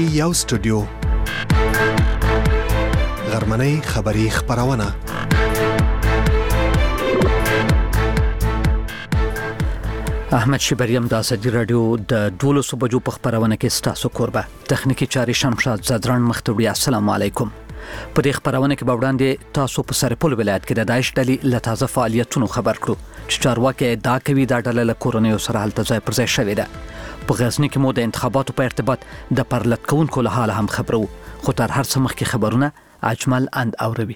یو سټوډیو غرمنۍ خبری خبرونه احمد شبریم د ازادي رادیو د 12 بجو په خبرونه کې ستاسو کوربه تخنیکی چاري شمشاد زدران مختوړي. السلام علیکم. په دې خبرونه کې به وړاندې تاسو په سرپل ولایت کې د داعش ډلې له تازه فعالیتونو خبر کړو چې چارواکي دا کوي د ډلې له کورنۍ سره هلته ځای پر ځای شوې ده. په غزنی کې مو د انتخاباتو په ارتباط د پرلط کوونکو له حاله هم خبرو، خو تر هر څه مخکې خبرونه اجمل اند اوروي.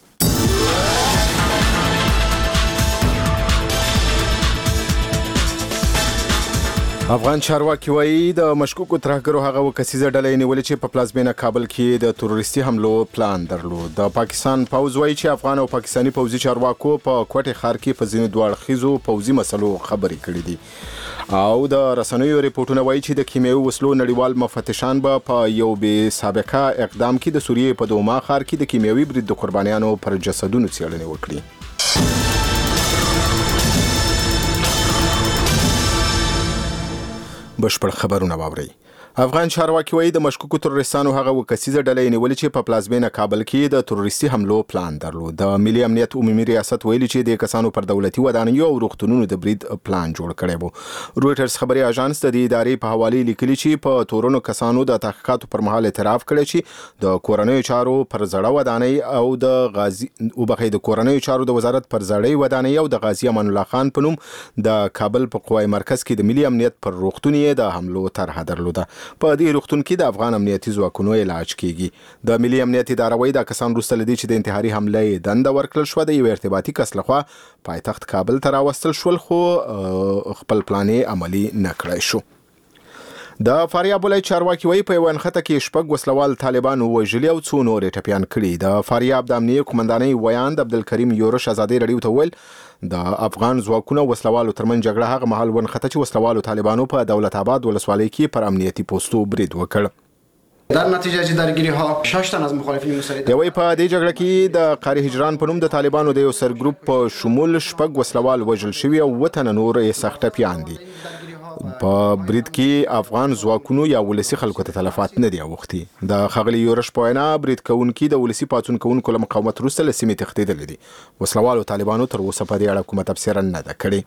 افغان چارواکي وایي د مشکوکو ترهګرو هغه وکسیزه ډله نیولې چې په پلازمینه کابل کې د تروریستي حملو پلان درلود. د پاکستان پوز وایي چې افغان او پاکستاني پوزي چارواکو په کوټه ښار کې په ځینو دواړخیزو پوزي مسلو خبرې کړې دي او د رسنیو ریپورتونه وایي چې د کیمیاوي وسلو نړیوال مفتشان به په یو بې سابقه اقدام کې د سوریې په دوما ښار کې د کیمیاوي برید د قربانیانو پر جسدونو څېړنې وکړي. بشپړ خبرونه واورئ. افغان چارواکي وایي د مشکوکو تروریستانو هغه وکسیزه ډله نیولې چې په پلازمینه کابل کې د تروریستي حملو پلان درلود. د ملي امنیت عمومي ریاست ویلي چې د کسانو پر دولتي ودانیو او روغتونونو د برید پلان جوړ کړی و. رويټرز خبري اژانس د دې ادارې په حواله لیکلي چې په تورونو کسانو د تحقیقاتو پر مهال اعتراف کړی چې د کورنیو چارو پر زړه ودانۍ او د غازی د کورنیو چارو د وزارت پر زړې ودانۍ او د غازی امان الله خان په نوم د کابل په قوای مرکز کې د ملي امنیت پر روغتون یې د حملو طرحه درلوده. په دې روغتون کې د افغان امنیتي ځواکونو علاج کیږي. د ملي امنیت اداره وایي دا کسان وروسته لدی چې د انتحاري حمله دنده ورکړل شو د یو ارتباطي کس لخوا پایتخت کابل ته راوستل شول، خو خپل پلان عملی نه کړی شو. د فاریاب ولایت چارواکي وایي په یو انخته کې شپږ وسلوال طالبان وژلي او څو نور ټپيان کړي. د فاریاب د امنیه قومندانۍ ویاند عبدالکریم یورش ازادي رادیو ته ویل د افغان ځواکونو وسلوالو ترمن جګړه هغه مهال ونخته چې وسلوالو طالبانو په دولت آباد ولسوالۍ کې پر امنیتي پوسټو برید وکړ. در نتیجه درگیری ها 6 تن از مخالفین مسلح دوی په دې جګړه کې د قاری هجران په نوم د طالبانو د یو سرګروپ په شمول شپږ وسلوال وژل شوي او وطن نور یې سخت ټپيان دي. په برید کې افغان ځواکونو یا ولسی خلکو ته تلفات نه دی اوختي. د خغلی یورش په وینا برید کوونکي د ولسی پاتون کوونکو له مقاومت وروسته له سیمې تښتېدل دي. وسلوالو طالبانو تر اوسه په دې اړه کومه تفسیر نه ده کړې.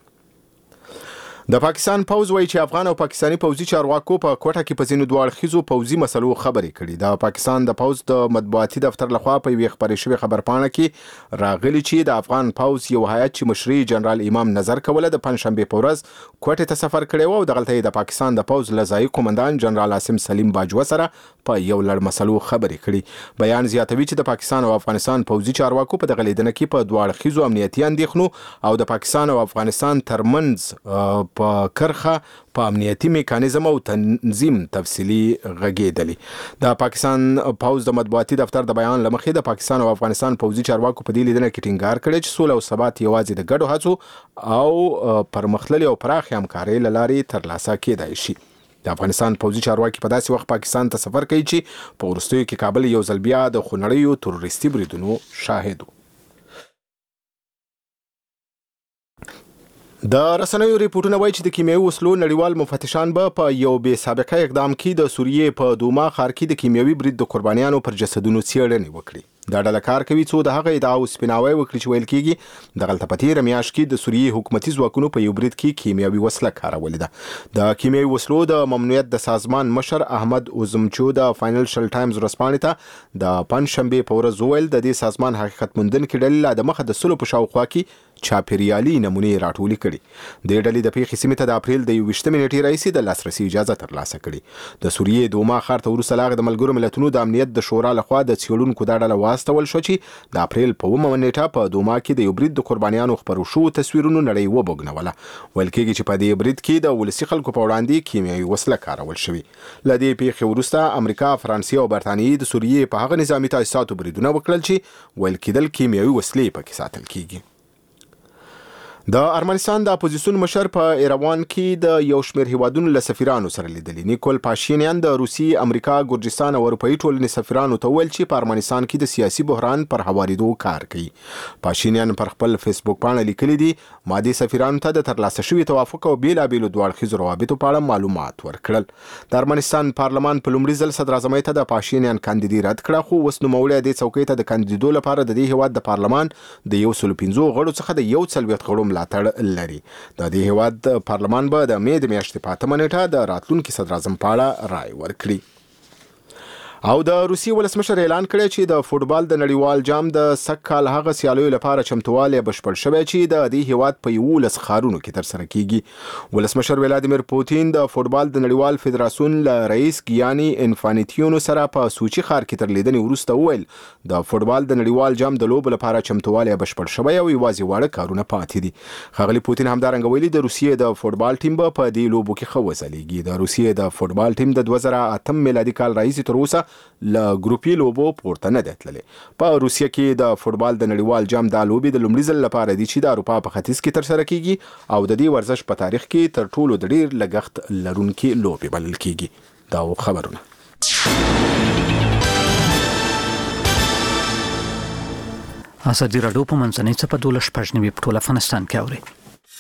د پاکستان پوز وایي چې افغان او پاکستاني پوزي چارواکو په کوټه کې په ځینو دواړخیزو پوزي مسلو خبرې کړي. د پاکستان د پوز د مطبوعاتي دفتر لخوا په یوې خبرې شوې خبرپاڼه کې راغلي چې د افغان پوز یو هیات چې مشري جنرال امام نظر کوله د پنځشنبه په ورځ کوټه ته سفر کړی و او دغلته د پاکستان د پوز لځای قومندان جنرال عاصم سلیم باجوه سره په یو لړ مسلو خبرې کړي. بیان زیاتوي چې د پاکستان او افغانستان پوزي چارواکو په دغه لیدنه کې په دواړخیزو امنیتي اندېښنو او د پاکستان او افغانستان ترمنځ په کرخه په امنیتي میکانیزم او تنظیم تفصیلی غږیدلی. د پاکستان پوز د مطبوعاتي دفتر د بیان لمخې د پاکستان او افغانستان پوزي چارواکو په دې لیدنه کې ټینګار کړی چې سوله او ثبات یوازې د ګډو هڅو او پرمختللي او پراخ همکارۍ له لارې ترلاسه کېدای شي. د افغانستان پوزي چارواکي په داسې وخت پاکستان ته سفر کوي چې په وروستیو کې کابل یو ځل بیا د خونړیو تروریستي بریدونو شاهد و. د رسنیو ریپورتونه وایي چې د کیمیاوي وسلو نړیوال مفتشان به په یو بې سابقه اقدام کې د سوریې په دوما ښار کې د کیمیاوي برید د قربانیانو پر جسدونو څېړنې وکړي. دا ډله کار کوي څو د هغه ادعا او سپیناوی وکړي چې ویل کېږي دغلته په تېره میاشت کې د سوریې حکومتي ځواکونو په یو برید کې کیمیاوي وسله کارولې ده. د کیمیاوي وسلو د ممنوعیت د سازمان مشر احمد اوزمچو د فاینانشل ټایمز ورځپاڼې ته د پنځشنبې په ورځ وویل د دې سازمان حقیقت موندونکې ډلې لا د مخه د سلو په شاوخوا کې چاپیریالي نمونې راټولې کړي. د ډلې د پیښې سیمې ته د اپریل د 21 نیټې راهیسې د لاسرسي اجازه ترلاسه کړي. د سوریې دوما ښار ته وروسته لاغ د ملګرو ملتونو د امنیت د شورا لخوا د څېړونکو دا ډله واستول شو چې د اپریل په 9 نیټه په دوما کې د یو برید د قربانیانو خپرو شوو تصویرونو نړۍ وبوګنوله. ویل کېږي چې په دې برید کې د ولسي خلکو په وړاندې کیمیاوي وسله کارول شوې. له دې پیښې وروسته امریکا، فرانسې او برتانیې د سوریې په هغه نظامي تاسیساتو بریدونه وکړل چې ویل کېدل کیمیاوي وسلې پکې ساتل کېږي. د ارمنستان د اپوزیسیون مشر په ایروان کې د یو شمېر هیوادونو له سفیرانو سره لیدلي. نیکول پاشینیان د روسي، امریکا، ګرجستان او اروپאי ټولنې سفیرانو ته ویل چې په ارمنستان کې د سیاسي بحران پر هوارېدو کار کوي. پاشینیان پر خپل فیسبوک باندې لیکلي دي ماده سفیرانو ته د ترلاسه شوي توافق او بیلابېلو دواړخیزو روابطو په اړه معلومات ورکړل. د ارمنستان پارلمان په لومړي ځل صدر اعظم ته د پاشینیان کاندیدي رد کړه، خو اوس نوموړی د څوکۍ ته د کاندیدو لپاره د دې هیواد د پارلمان د 115 غړو څخه د 140 غړو ملاتړ لري. د دې هیواد پارلمان به د مې د میاشتې په 8 نیټه د راتلونکي صدر اعظم په اړه رائے ورکړي. او د روسي ولسمشر اعلان کړی چې د فوټبال د نړیوال جام د سږ کال هغه سیالیو لپاره چمتووالی بشپړ شوی چې د دې هیواد په 11 ښارونو کې ترسره کیږي. ولسمشر ولادیمیر پوتین د فوټبال د نړیوال فدراسیون له رئیس ګیاني انفانټینو سره په سوچي ښار کې تر لیدنې وروسته وویل د فوټبال د نړیوال جام د لوبو لپاره چمتووالی بشپړ شوی او یوازې واړه کارونه پاتې دي. ښاغلي پوتین همدارنګه ویلي د روسیې د فوټبال ټیم به په دې لوبو کې ښه وځلیږي. د روسیې د فوټبال ټیم د 2008 میلادي کال راهیسې تر اوسه له ګروپي لوبو پورته نه دی تللی. په روسیه کې د فوټبال د نړیوال جام د لوبې د لومړي ځل لپاره دي چې د اروپا په ختیځ کې ترسره کیږي او د دې ورزش په تاریخ کې تر ټولو د ډیر لګښت لرونکي لوبې بلل کیږي. دا خبرونه ازادي راډیو په منځنۍ څپه 12 په ټول افغانستان کې اوري.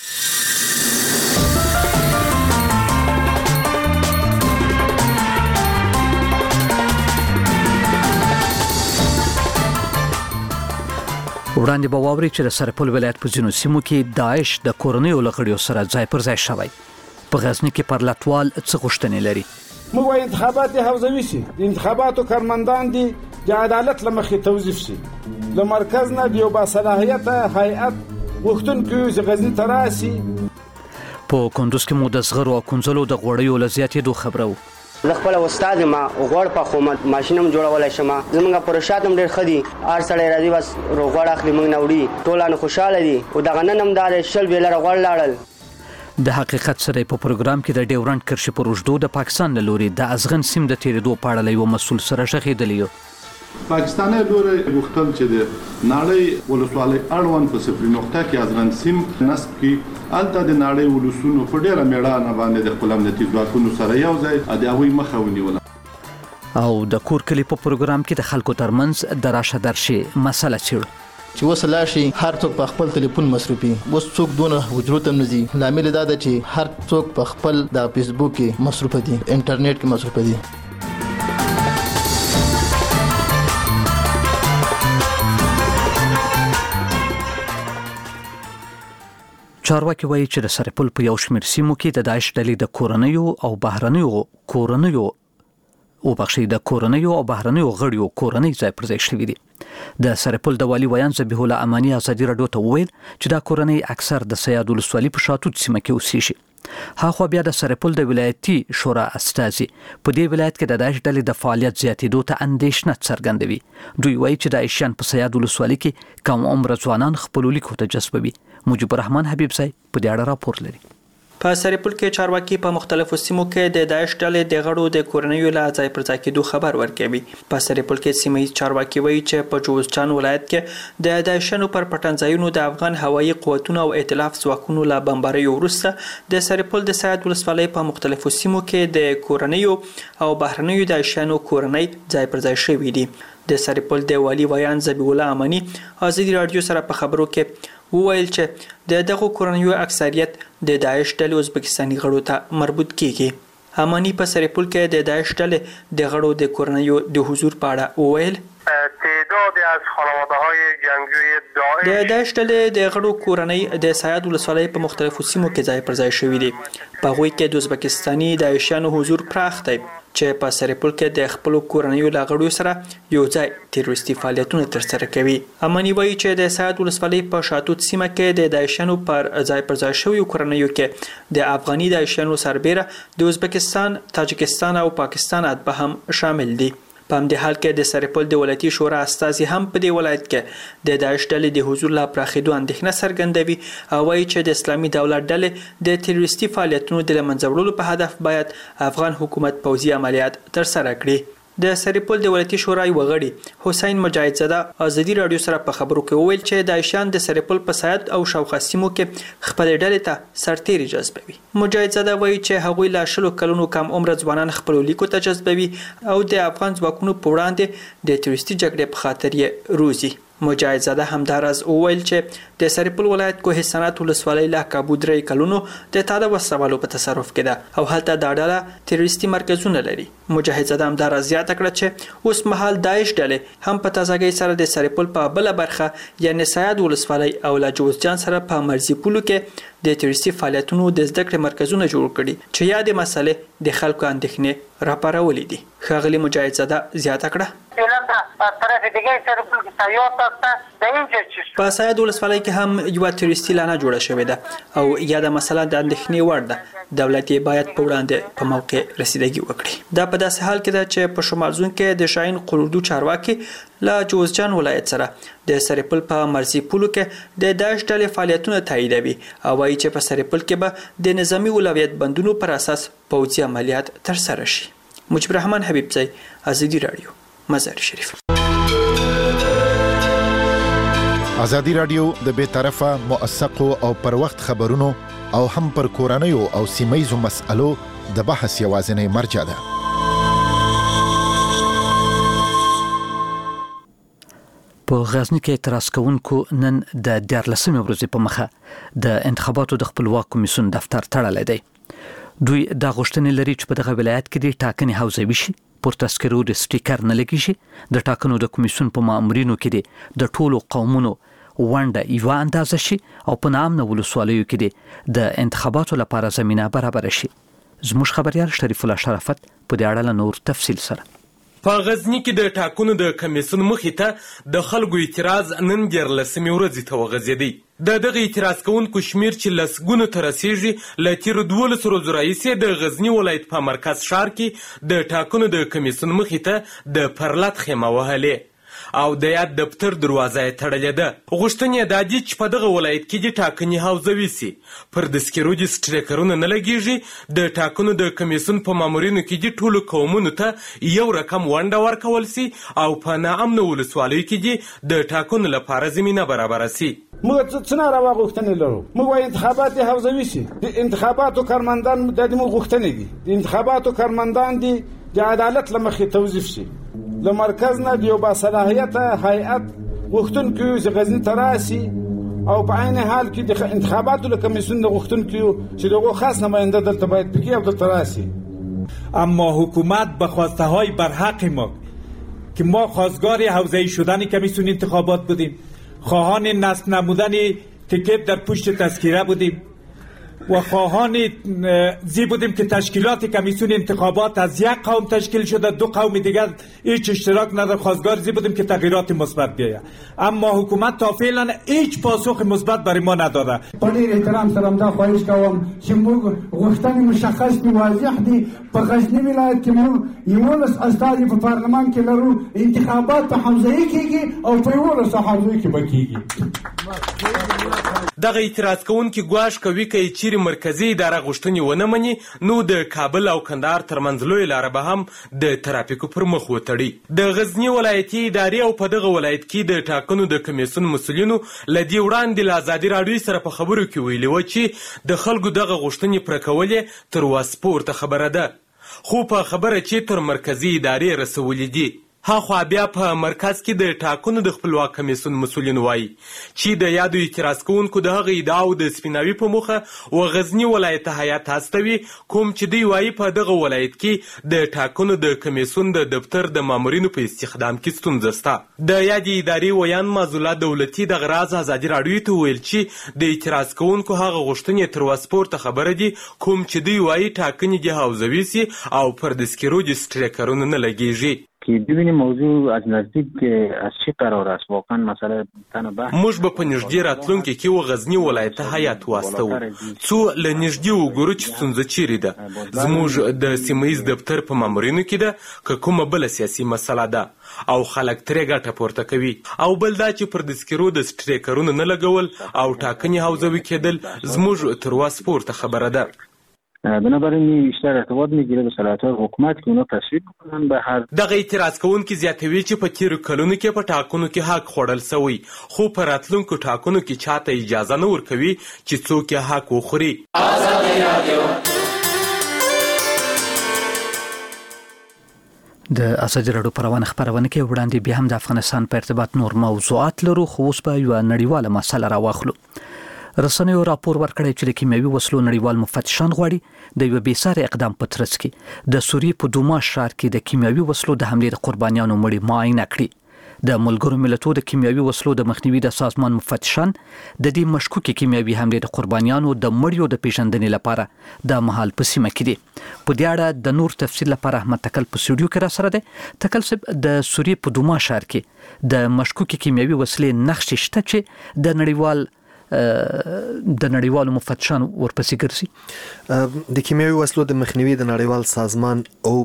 وړاندې به واوري چې د سرپل ولایت په ځینو سیمو کې داعش د کورنیو لغړیو سره ځای پر ځای شوی. په غزني کې پرلتوال څه غوښتنې لري؟ موږ وايي انتخابات حوزوي شي، د انتخاباتو کارمندان دي د عدالت لمخې توظیف شي. له مرکز نه د یو باصلاحیته هیئت غوښتونکو چې غزني ته راشي. په کندوز کې مو د زغرو او کنځلو د غوړیو له زیاتېدو خبره و. زه خپل استاد ما غوړ په خو ماشینم جوړولای شم. زمونږ پروشاتم ډېر خدي ار سړی راځي بس غوړ اخلي موږ نوړي ټول نه خوشاله دي او دغه نن هم دار شل بیل غوړ لاړل. د حقیقت سره په پروګرام کې د ډیورنډ کرښې پر اوږدو د پاکستان له لوري د ازغن سیم د تیریدو په اړه یو مسؤل سره شخېدلی. پاکستاني لوري غوښتل چې د نړۍ ولسوالۍ اړوند په صفر نقطه کې ازغن سیم نصب کې الته د نړۍ ولسونو په ډیره میړانه باندې د خپل امنیتي ځواکونو سره یو ځای د هغوی مخه ونیوله. او د کور کلی په پروګرام کې د خلکو ترمنځ د راشه درشي مسله چیړو چې وسلا شي هر څوک په خپل ټلیفون مصرفي. اوس څوک دونه حجرو ته نزي. لامل دا ده چې هر څوک په خپل د فیسبوک کې مصروف دي، انټرنیټ کې مصروف دي. چارواکي وایي چې د سرپل په یو شمېر سیمو کې د داعش ډلې د کورنیو او بهرنیو غړیو کورنۍ ځای پر ځای شوي دي. د سرپل د والي ویان ذبیح الله امانی ازادي راډیو ته وویل چې دا کورنۍ اکثر د سیاد ولسوالۍ په شاتوت سیمه کې اوسېږي. هاخوا بیا د سرپل د ولایتي شورا استازي په دې ولایت کې د داعش ډلې د فعالیت زیاتېدو ته اندېښنه څرګندوي. دوی وایي چې داعشیان په سیاد ولسوالۍ کې کم عمره ځوانان خپلو لیکو ته جذبوي. مجيب الرحمن حبیب صاحب په دې اړه راپور لري. په سرپل کې چارواکي په مختلفو سیمو کې د داعش ډلې د غړو د کورنیو له ځای پر ځای کېدو خبر ورکوي. په سرپل کې سیمه چارواکي وایي چې په جوزجان ولایت کې د داعشانو پر پټنځایونو د افغان هوایي قوتونو او ائتلاف ځواکونو له بمباریو وروسته د سرپل د سید ولسوالۍ په مختلفو سیمو کې د کورنیو او بهرنیو داعشانو کورنۍ ځای پر ځای شوي دي. د سرپل د والي ویان ذبیح الله امانی ازادي راډیو سره په خبرو کې وویل چې د دغه کورنیو اکثریت د داعش ډلې ازبکستاني غړو ته مربوط کیږي. امانی په سرپل کې د داعش ډلې د غړو د کورنیو د حضور په اړه وویل تعدادی از خانواده‌های جنگجوی داعش د داعش ډلې د غړو کورنۍ د سید ولسوالۍ په مختلفو سیمو کې ځای پر ځای شوي دي. په هغوی کې د ازبکستاني داعشیانو حضور پراخ دی چې په سرپل کې د خپل کورنیو لاغړو سره یو ځای تروریستي فعالیتونه ترسره کوي. امانی وایي چې د سید ولسوالۍ په شاتوت سیمه کې د داعشیانو پر ځای پر ځای شویو کورنیو کې د افغاني داعشیانو سربېره د ازبکستان، تاجکستان او پاکستان اتباع هم شامل دي. په همدې حال کې د سرپل د ولایتي شورا استازي هم په دې ولایت کې د داعش ډلې د حضور لا پراخېدو اندېښنه څرګندوي او وایي چې د اسلامي دولت ډلې د تروریستي فعالیتونو د له منځه وړلو په هدف باید افغان حکومت پوځي عملیات ترسره کړي. د سرپل د ولایتي شورای وغړي حسین مجاهد زاده ازادي رادیو سره په خبرو کې وویل چې داعشان د سرپل په سایت او شاوخوا سیمو کې خپل ډلې ته سرتیري جذبوي. مجاهد زاده وایي چې هغوی لا شلو کلونو کم عمر ځوانان خپل لیکو ته جذبوي او د افغان ځواکونو په وړاندې د تروریستي جګړې په خاطر یې روزي. مجاهد زاده همداراز وویل چې د سرپل ولایت کوه سنات ولسوالۍ له کابو 3 کلونو د تاده وسوالو په تصرف کې ده او هلته دا ډله تروریستي مرکزونه لري. مجاهد زاده همداراز زیاته کړه چې اوس مهال داعش ډلې هم په تازګۍ سره د سرپل په بل برخه یعنی سید ولسوالۍ او لاجوزجان سره په مرزي پولو کې د تروریستي فعالیتونو د زده کړې مرکزونه جوړ کړي چې یادې مسلې د خلکو اندېښنې راپارولې دي. ښاغلي مجاهد زاده زیاته کړه په سید ولسوالۍ کې هم یو تروریستي لانه جوړه شوې ده او یاده مسله د اندېښنې وړ ده. دولت یې باید په وړاندې په موقع رسیدګي وکړي. دا په داسې حال کې ده چې په شمال زون کې د شاهین قروردو چارواکي له جوزجان ولایت سره د سرپل په مرزي پولو کې د داعش ډلې فعالیتونه تاییدوي او وایي چې په سرپل کې به د نظامی اولویت بندونو پر اساس پوځي عملیات ترسره شي. مجيب الرحمن حبیبزی، ازادي رادیو، مزار شریف. ازادي رادیو د بې طرفه موثقو او پر وخت خبرونو او هم پر کورنیو او سیمایزو مسألو د بحث یوازینی مرجع ده. په غزنی کې اعتراض کوونکو نن د 14 ورځې په مخه د انتخاباتو د خپلواک کمیسیون دفتر تړلی دی. دوی دا غوښتنې لري چې په دغه ولایت کې د ټاکنې حوزوي شي، پر تذکرو د سټیکر نه لګي شي، د ټاکنو د کمیسیون په مامورینو کې د ټولو قومونو ونډه یو اندازه شي او په نامنه ولسوالیو کې د انتخاباتو لپاره زمينه برابر شي. زموږ خبريال شریف الله شرافت په دې اړه نور تفصیل سره. په غزنی کې د ټاکنو د کمیسیون مخې ته د خلکو اعتراض نن 14 ورځې ته وغځېدی. دغه اعتراض کوونکو شمیر چې لسګونو ته رسیږي له تیرو 12 ورځو راهیسې د غزنی ولایت په مرکز ښار کې د ټاکنو د کمیسیون مخې ته د پرلط خیمه وهلې او د یاد دفتر دروازه یې تړلې ده. غوښتنې دا دي چې په دغه ولایت کې د ټاکنې حوزوي سي، پر دسکرو د سټریکرونه نه لګیږي، د ټاکنو د کمیسیون په مامورینو کې د ټولو قومونو ته یو رقم ونډه ورکول سي او په ناامنه ولسوالیو کې د ټاکنو لپاره زمینه برابره سي. موږ څنګه راغوښتنې لرو؟ موږ وايي انتخابات حوزوي سي. د انتخاباتو کارمندان د دې غوښتنې دي. د انتخاباتو کارمندان دي د عدالت لمخې توظیف شي. له مرکز نه د یو باصلاحیت هیئت غوښتونکو چې غزنی ته راسي او په عین حال کې د انتخاباتو له کمیسیون د غوښتونکو چې دغه خاص نماینده دلته باید پکې او دلته راسي. اما حکومت به خواسته های برحق ما که ما خواستگار حوزه‌ای شدن کمیسیون انتخابات بودیم، خواهان نصب نمودن تیکت در پشت تذکره بودیم و خواهان زی بودیم که تشکیلات کمیسیون انتخابات از یک قوم تشکیل شده، دو قوم دیگر هیچ اشتراک نداره، خواستگار زی بودیم که تغییرات مثبت بیاید. اما حکومت تا فعلا هیچ پاسخ مثبت برای ما نداره. با ډیر احترام سره دا خواهش کوم چې موږ غوښتنې مشخص دي، واضح دي. په غزنی ولایت کې موږ 11 استازي په پارلمان کې لرو، انتخابات په حوزه‌ای کېږي او په 11 حوزو کې بکیږي. دغه اعتراض کوونکي ګواښ کوي که چیرې مرکزي اداره غوښتنې ونه مني نو د کابل او کندهار ترمنځ لوی لاره به هم د ترافیکو پر مخ وتړي. د غزنی ولایتي ادارې او په دغه ولایت کې د ټاکنو د کمیسیون مسؤلینو له دې وړاندې له ازادي راډیو سره په خبرو کې ویلي وو چې د خلکو دغه غوښتنې پوره کول یې تر وس پورته خبره ده، خو په خبره چې تر مرکزي ادارې رسولې دي. هاخوا بیا په مرکز کې د ټاکنو د خپلواک کمیسیون مسؤلین وایي چې د یادو اعتراض کوونکو د هغه ادعاو د سپیناوي په موخه و غزنی ولایت هیات هستوي، کوم چې دوی وایي په دغه ولایت کې د ټاکنو د کمیسیون د دفتر د مامورینو په استخدام کې ستونزه شته. د یادې ادارې ویان معزوله دولتي دغه راز ازادي راډیو ته ویل چې د اعتراض کوونکو هغه غوښتنې تر وس پورته خبره دي، کوم چې دوی وایي ټاکنې د حوزوي سي او پر دسکرو د سټریکرونو نه لګیږي. که ببینیم موضوع از نزدیک از چه قرار است واقعا مسئله تنه بحث. موږ به په نږدې راتلونکي کې و غزنی ولایت هیات واستو څو له نږدې وګورو چې ستونزه چیرې ده. زموږ د سیمهیز دفتر په مامورینو کې ده که کومه بله سیاسي مسله ده او خلک ترې ګټه پورته کوي، او بل دا چې پر دسکرو د سټریکرونو نه لګول او ټاکنې حوزوي کېدل زموږ تر وس پورته خبره ده. بنابراین بیشتر ارتباط میگیره به صلاحیت حکومت که اونا تصویب کنن به هر دغه اعتراض کوونکي زیاتوي چې په تیرو کلونو کې په ټاکنو کې حق خوړل شوی خو په راتلونکو ټاکنو کې چاته اجازه نه ورکوي چې څوک یې حق وخوري. د ازادي راډیو پروانه خبرونه کې وړاندې بیا هم د افغانستان په ارتباط نور موضوعات لرو خو اوس به یو نړیواله مسله راواخلو. رسنیو راپور ورکړی چې د کیمیاوي وسلو نړیوال مفتشان غواړي د یو بیساري اقدام په ترڅ کې د سوریې په دوما ښار کې د کیمیاوي وسلو د حملې د قربانیانو مړي معاینه کړي. د ملګرو ملتونو د کیمیاوي وسلو د مخنیوي د سازمان مفتشان د دې مشکوکې کیمیاوي حملې د قربانیانو د مړیو د پیژندنې لپاره د مهال په سیمه کې دي. په دې اړه د نور تفصیل لپاره احمد تکل په سټوډیو کې را سره دی. تکل صاحب، د سوریې په دوما ښار کې د مشکوکې کیمیاوي وسلې نقشې شته چې د نړیوالو مفتشان ورپسې ګرځي؟ د کیمیاوي وسلو د مخنیوي د نړیوال سازمان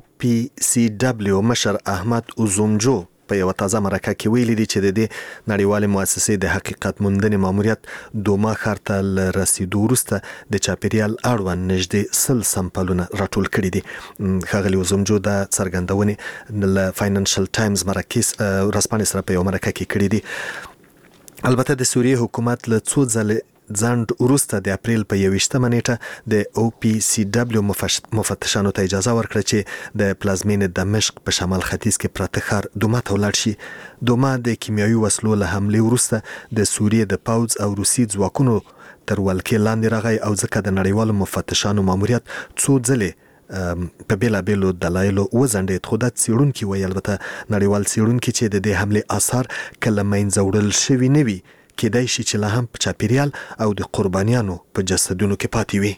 OPCW مشر احمد اوزومجو په یو تازه مرکه کې ویلي دي چې د دې نړیوال مؤسسې د حقیقت موندنې ماموریت دوما ښار ته رسیدو وروسته د چاپیریال اړوند نږدې 100 سمپلونه راټول کړي دي. ښاغلي اوزومجو د څرګندونې له فاینانشل ټایمز ورځپاڼې سره په یو مرکه کې کړي دي. البته د سوریې حکومت له څو ځله ځنډ وروسته د اپریل په 21 نیټه د OPCW مفتشانو ته اجازه ورکړه چې د پلازمینې دمشق په شمال ختیځ کې پراته ښار دوما ته ولاړ شي. دوما د کیمیاوي وسلو له حملې وروسته د سوریې د پوځ او روسي ځواکونو تر ولکې لاندې راغی او ځکه د نړیوالو مفتشانو ماموریت څو ځلې په بیلابیلو دلایلو وځنډېد. خو دا څېړونکي وایي، البته نړیوال څېړونکي، چې د دې حملې آثار کله منځه وړل شوي نه وي، کېدای شي چې لا هم په چاپیریال او د قربانیانو په جسدونو کې پاتې وي.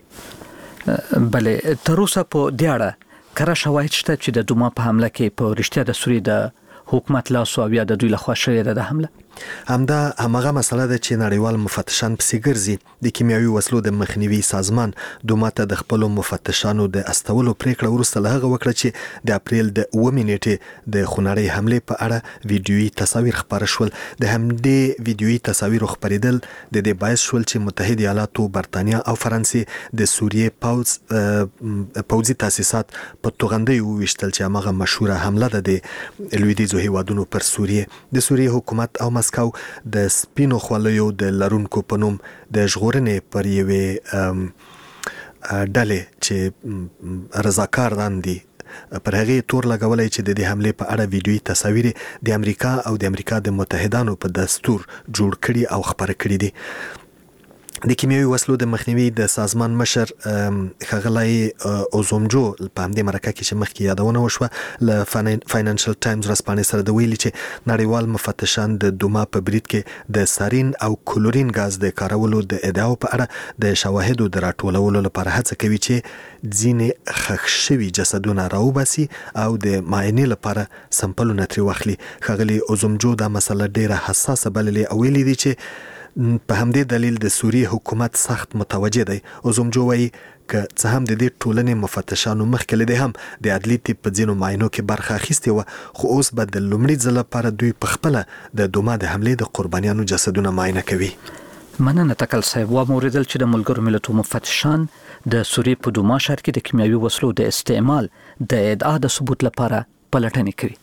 بلې تر اوسه په دې اړه کره شواهد شته چې د دوما په حمله کې په رښتیا د سوریې د حکومت لاس او بیا د دوی لخوا شوې ده د حمله؟ همدا همغه مسله ده چې نړیوال مفتشان پسې ګرځي. د کیمیاوي وسلو د مخنیوي سازمان دوما ته د خپلو مفتشانو د استولو پریکړه وروسته له هغه وکړه چې د اپریل د 9 نیټې د خونړۍ حملې په اړه ویډیويي تصاویر خپاره شول. د همدې ویډیويي تصاویرو خپرېدل د دې باعث شول چې متحده ایالاتو، برتانیا او فرانسې د سوریې پوځي تاسیسات په توغندۍ وویشتل چې همغه مشهوره حمله ده د لویدیځو هیوادونو پر سوریې. د سوریې حکومت او مسکو د سپینو خوليو د لرونکو په نوم د ژغورنې پر یوې ډلې چې رضاکار دي پر هغه تور لګولای چې د دې حملې په اړه ویډیويي تصاویر د امریکا او د امریکا د متحدانو په دستور جوړ کړي او خبره کړي دي. د کیمیاوي وسلو د مخنیوي د سازمان مشر ښاغلی اوزومجو په همدې مرکه کې چې مخکې یادونه وشوه له فاینانشل ټایمز ورځپاڼې سره د ویلي چې نړیوال مفتشان د دوما په برید کې د سارین او کلورین غاز د کارولو د ادعاو په اړه د شواهدو د راټولولو لپاره هڅه کوي چې ځینې ښخ شوي جسدونه راوباسي او د معاینې لپاره سمپلونه ترې واخلي. ښاغلی اوزومجو دا مسله ډیره حساسه بللې او ویلي دي چې په همدې دلیل د سوریې حکومت سخت متوجه دی. اوزومجو وایي که څه هم د دې ټولنې مفتشانو مخکې له دې هم د عدلي طب په ځینو معاینو کې برخه اخیستې وه، خو اوس به د لومړي ځل لپاره دوی په خپله د دوما د حملې د قربانیانو جسدونه معاینه کوي. مننه تکل صاحب. واوریدل چې د ملګرو ملتونو مفتشان د سوریې په دوما ښار کې د کیمیاوي وسلو د استعمال د ادعا د ثبوت لپاره پلټنې کوي.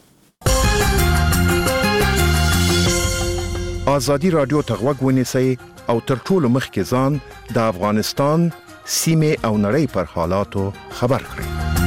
ازادي رادیو ته غوږ ونیسئ او تر ټولو مخکې ځان د افغانستان سیمې او نړۍ پر حالاتو خبر کړئ.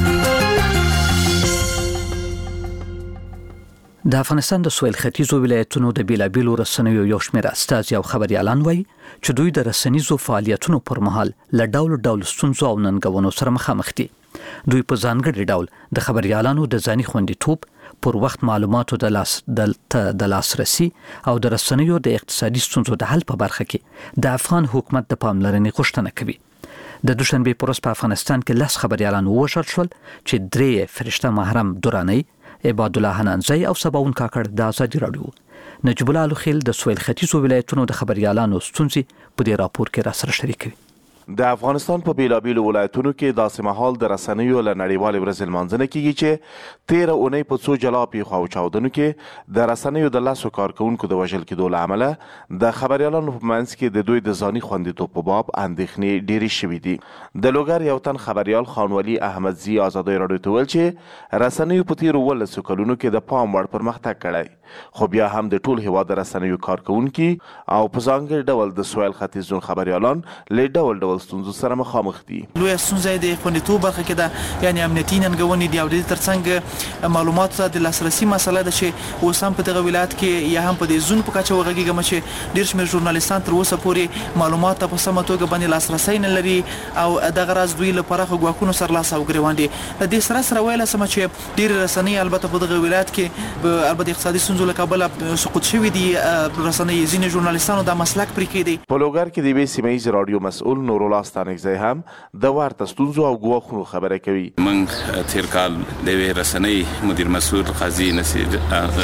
د افغانستان د سویل ختیځو ولایتونو د بیلابیلو رسنیو یو شمېر استازي او خبريالان وایي چې دوی د رسنیزو فعالیتونو پر مهال له ډول ستونزو او ننګونو سره مخامخ دي. دوی په ځانګړي ډول د خبريالانو د ځاني خوندیتوب، پر وخت معلوماتو د لاسرسي او د رسنیو د اقتصادي ستونزو د حل په برخه کې د افغان حکومت د پاملرنې غوښتنه کوي. د دوشنبه پر ورځ په افغانستان کې 10 خبريالان ووژل شول چې 3 فرشته محرم دورانی، عباد الله حنانزی او سباون کاکړ د ازادي رادیو. نجیب الله الخیل د سویل ختیځو ولایتونو د خبريالانو ستونزې په دې راپور کې را سره شریکوي. د افغانستان په بیلابیلو ولایتونو کې داسې مهال د رسنیو له نړیوالې ورځې لمانځنه کیږي چې تېره اونۍ په څو جلا پیښو او چاودنو کې د رسنیو د 10 کارکونکو د وژل کېدو له امله د خبریالانو په منځ کې د دوی د ځاني خوندیتوب په باب اندېښنې ډېرې شوي دي. د لوګر یو تن خبریال خانولي احمدزي ازادۍ راډیو ته ویل چې رسنیو په تېرو 12 کلونو کې د پام وړ پرمختګ کړی، خو بیا هم د ټول هېواد د رسنیو کارکونکي او په ځانګړي ډول د سویل ختیځ زون خبریالان له ډول ستونزو سره مخامخ دي. لویه ستونزه د خوندیتوب برخه کې ده، یعنی امنیتي ننګونې دي او د ترڅنګ معلوماتو ته د لاسرسي مسله ده چې اوس هم په دغه ولایت کې یا هم په دې زون په کچه وغږیږم چې ډېر شمېر ژورنالیستان تر اوسه پورې معلومات ته په سمه توګه باندې لاسرسی نه لري او دغه راز دوی له پراخو ګواښونو سرلاسه او ګریوان دي. له دې سره ویلی سمه چې ډېرې رسنۍ البته په دغه ولایت کې البته اقتصادي ستونزو له کبله سقوط شوي دي، رسنۍ ځینې ژورنالیستانو دا مسلک پرېښی دی. په لوګر کې د یوې سیمه ییز راډیو مسؤل نورالله ستانکزی هم د ورته ستونزو او ګواښونو خبره کوي. موږ تیر کال د یوې رسنۍ مدیر مسؤل قاضي نصیر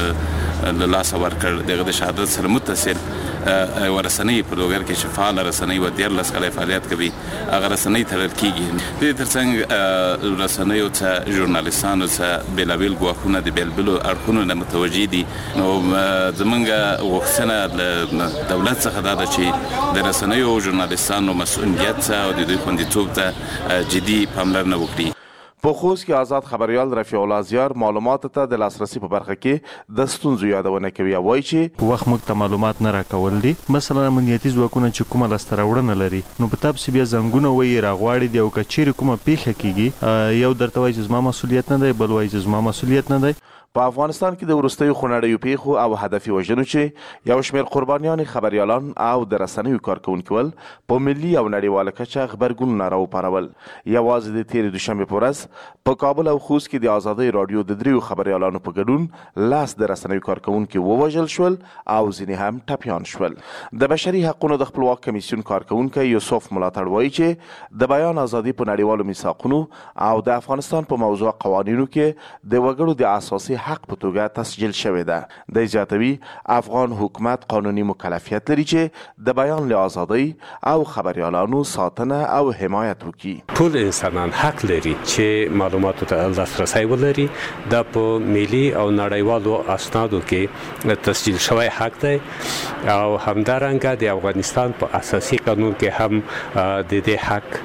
له لاسه ورکړ، دغه د شهادت سره متصل یوه رسنۍ په لوګر کې چې فعاله رسنۍ و 13 کاله فعالیت کوي، هغه رسنۍ تړل کېږي. د دې ترڅنګ رسنیو ته ژورنالیستانو ته بېلابېل ګواښونه د بېلابېلو اړخونو نه متوجه دي. نو زموږ غوښتنه له دولت څخه دا ده چې د رسنیو او ژورنالیستانو مسؤلیت ته او د دوی خوندیتوب ته جدي پاملرنه وکړي. په خوست کې آزاد خبریال رفیع الله زیار معلوماتو ته د لاسرسي په برخه کې د ستونزو یادونه کوي او وایي چې وخت موږ ته معلومات نه راکول دي. مثلا امنیتي ځواکونه چې کومه لاسته راوړنه لري نو په تاسو بیا زنګونه وایي راغواړي دی او که چیرې کومه پیښه کیږي یو درته وایي چې زما مسؤلیت نه دی، بل وایي چې زما مسؤلیت نه دی. په افغانستان کې د وروستیو خونړیو پیښو او هدفي وژنو چې یو شمېر قربانیان خبریالان او د رسنیو کارکونکي ول په ملي او نړیواله کچه غبرګونونه راوپارول. یوازې د تېرې دوشنبې په ورځ په کابل او خوست کې د ازادۍ راډیو د 3 خبریالانو په ګډون 10 د رسنیو کارکونکي ووژل شول او ځینې هم ټپیان شول. د بشري حقونو د خپلواک کمیسیون کارکونکی یوسف ملاتړ وایي چې د بیان ازادي په نړیوالو میثاقونو او د افغانستان په موضوع قوانینو کې د وګړو د اساسي حق په توګه تسجیل شوې ده. د زیاتوي افغان حکومت قانوني مکلفیت لري چې د بیان له ازادۍ او خبریالانو ساتنه او حمایت وکړي. ټول انسانان حق لري چې معلوماتو ته لاسرسی ولري. دا په ملي او نړیوالو اسنادو کې تسجیل شوی حق دی او همدارنګه د افغانستان په اساسي قانون کې هم د دې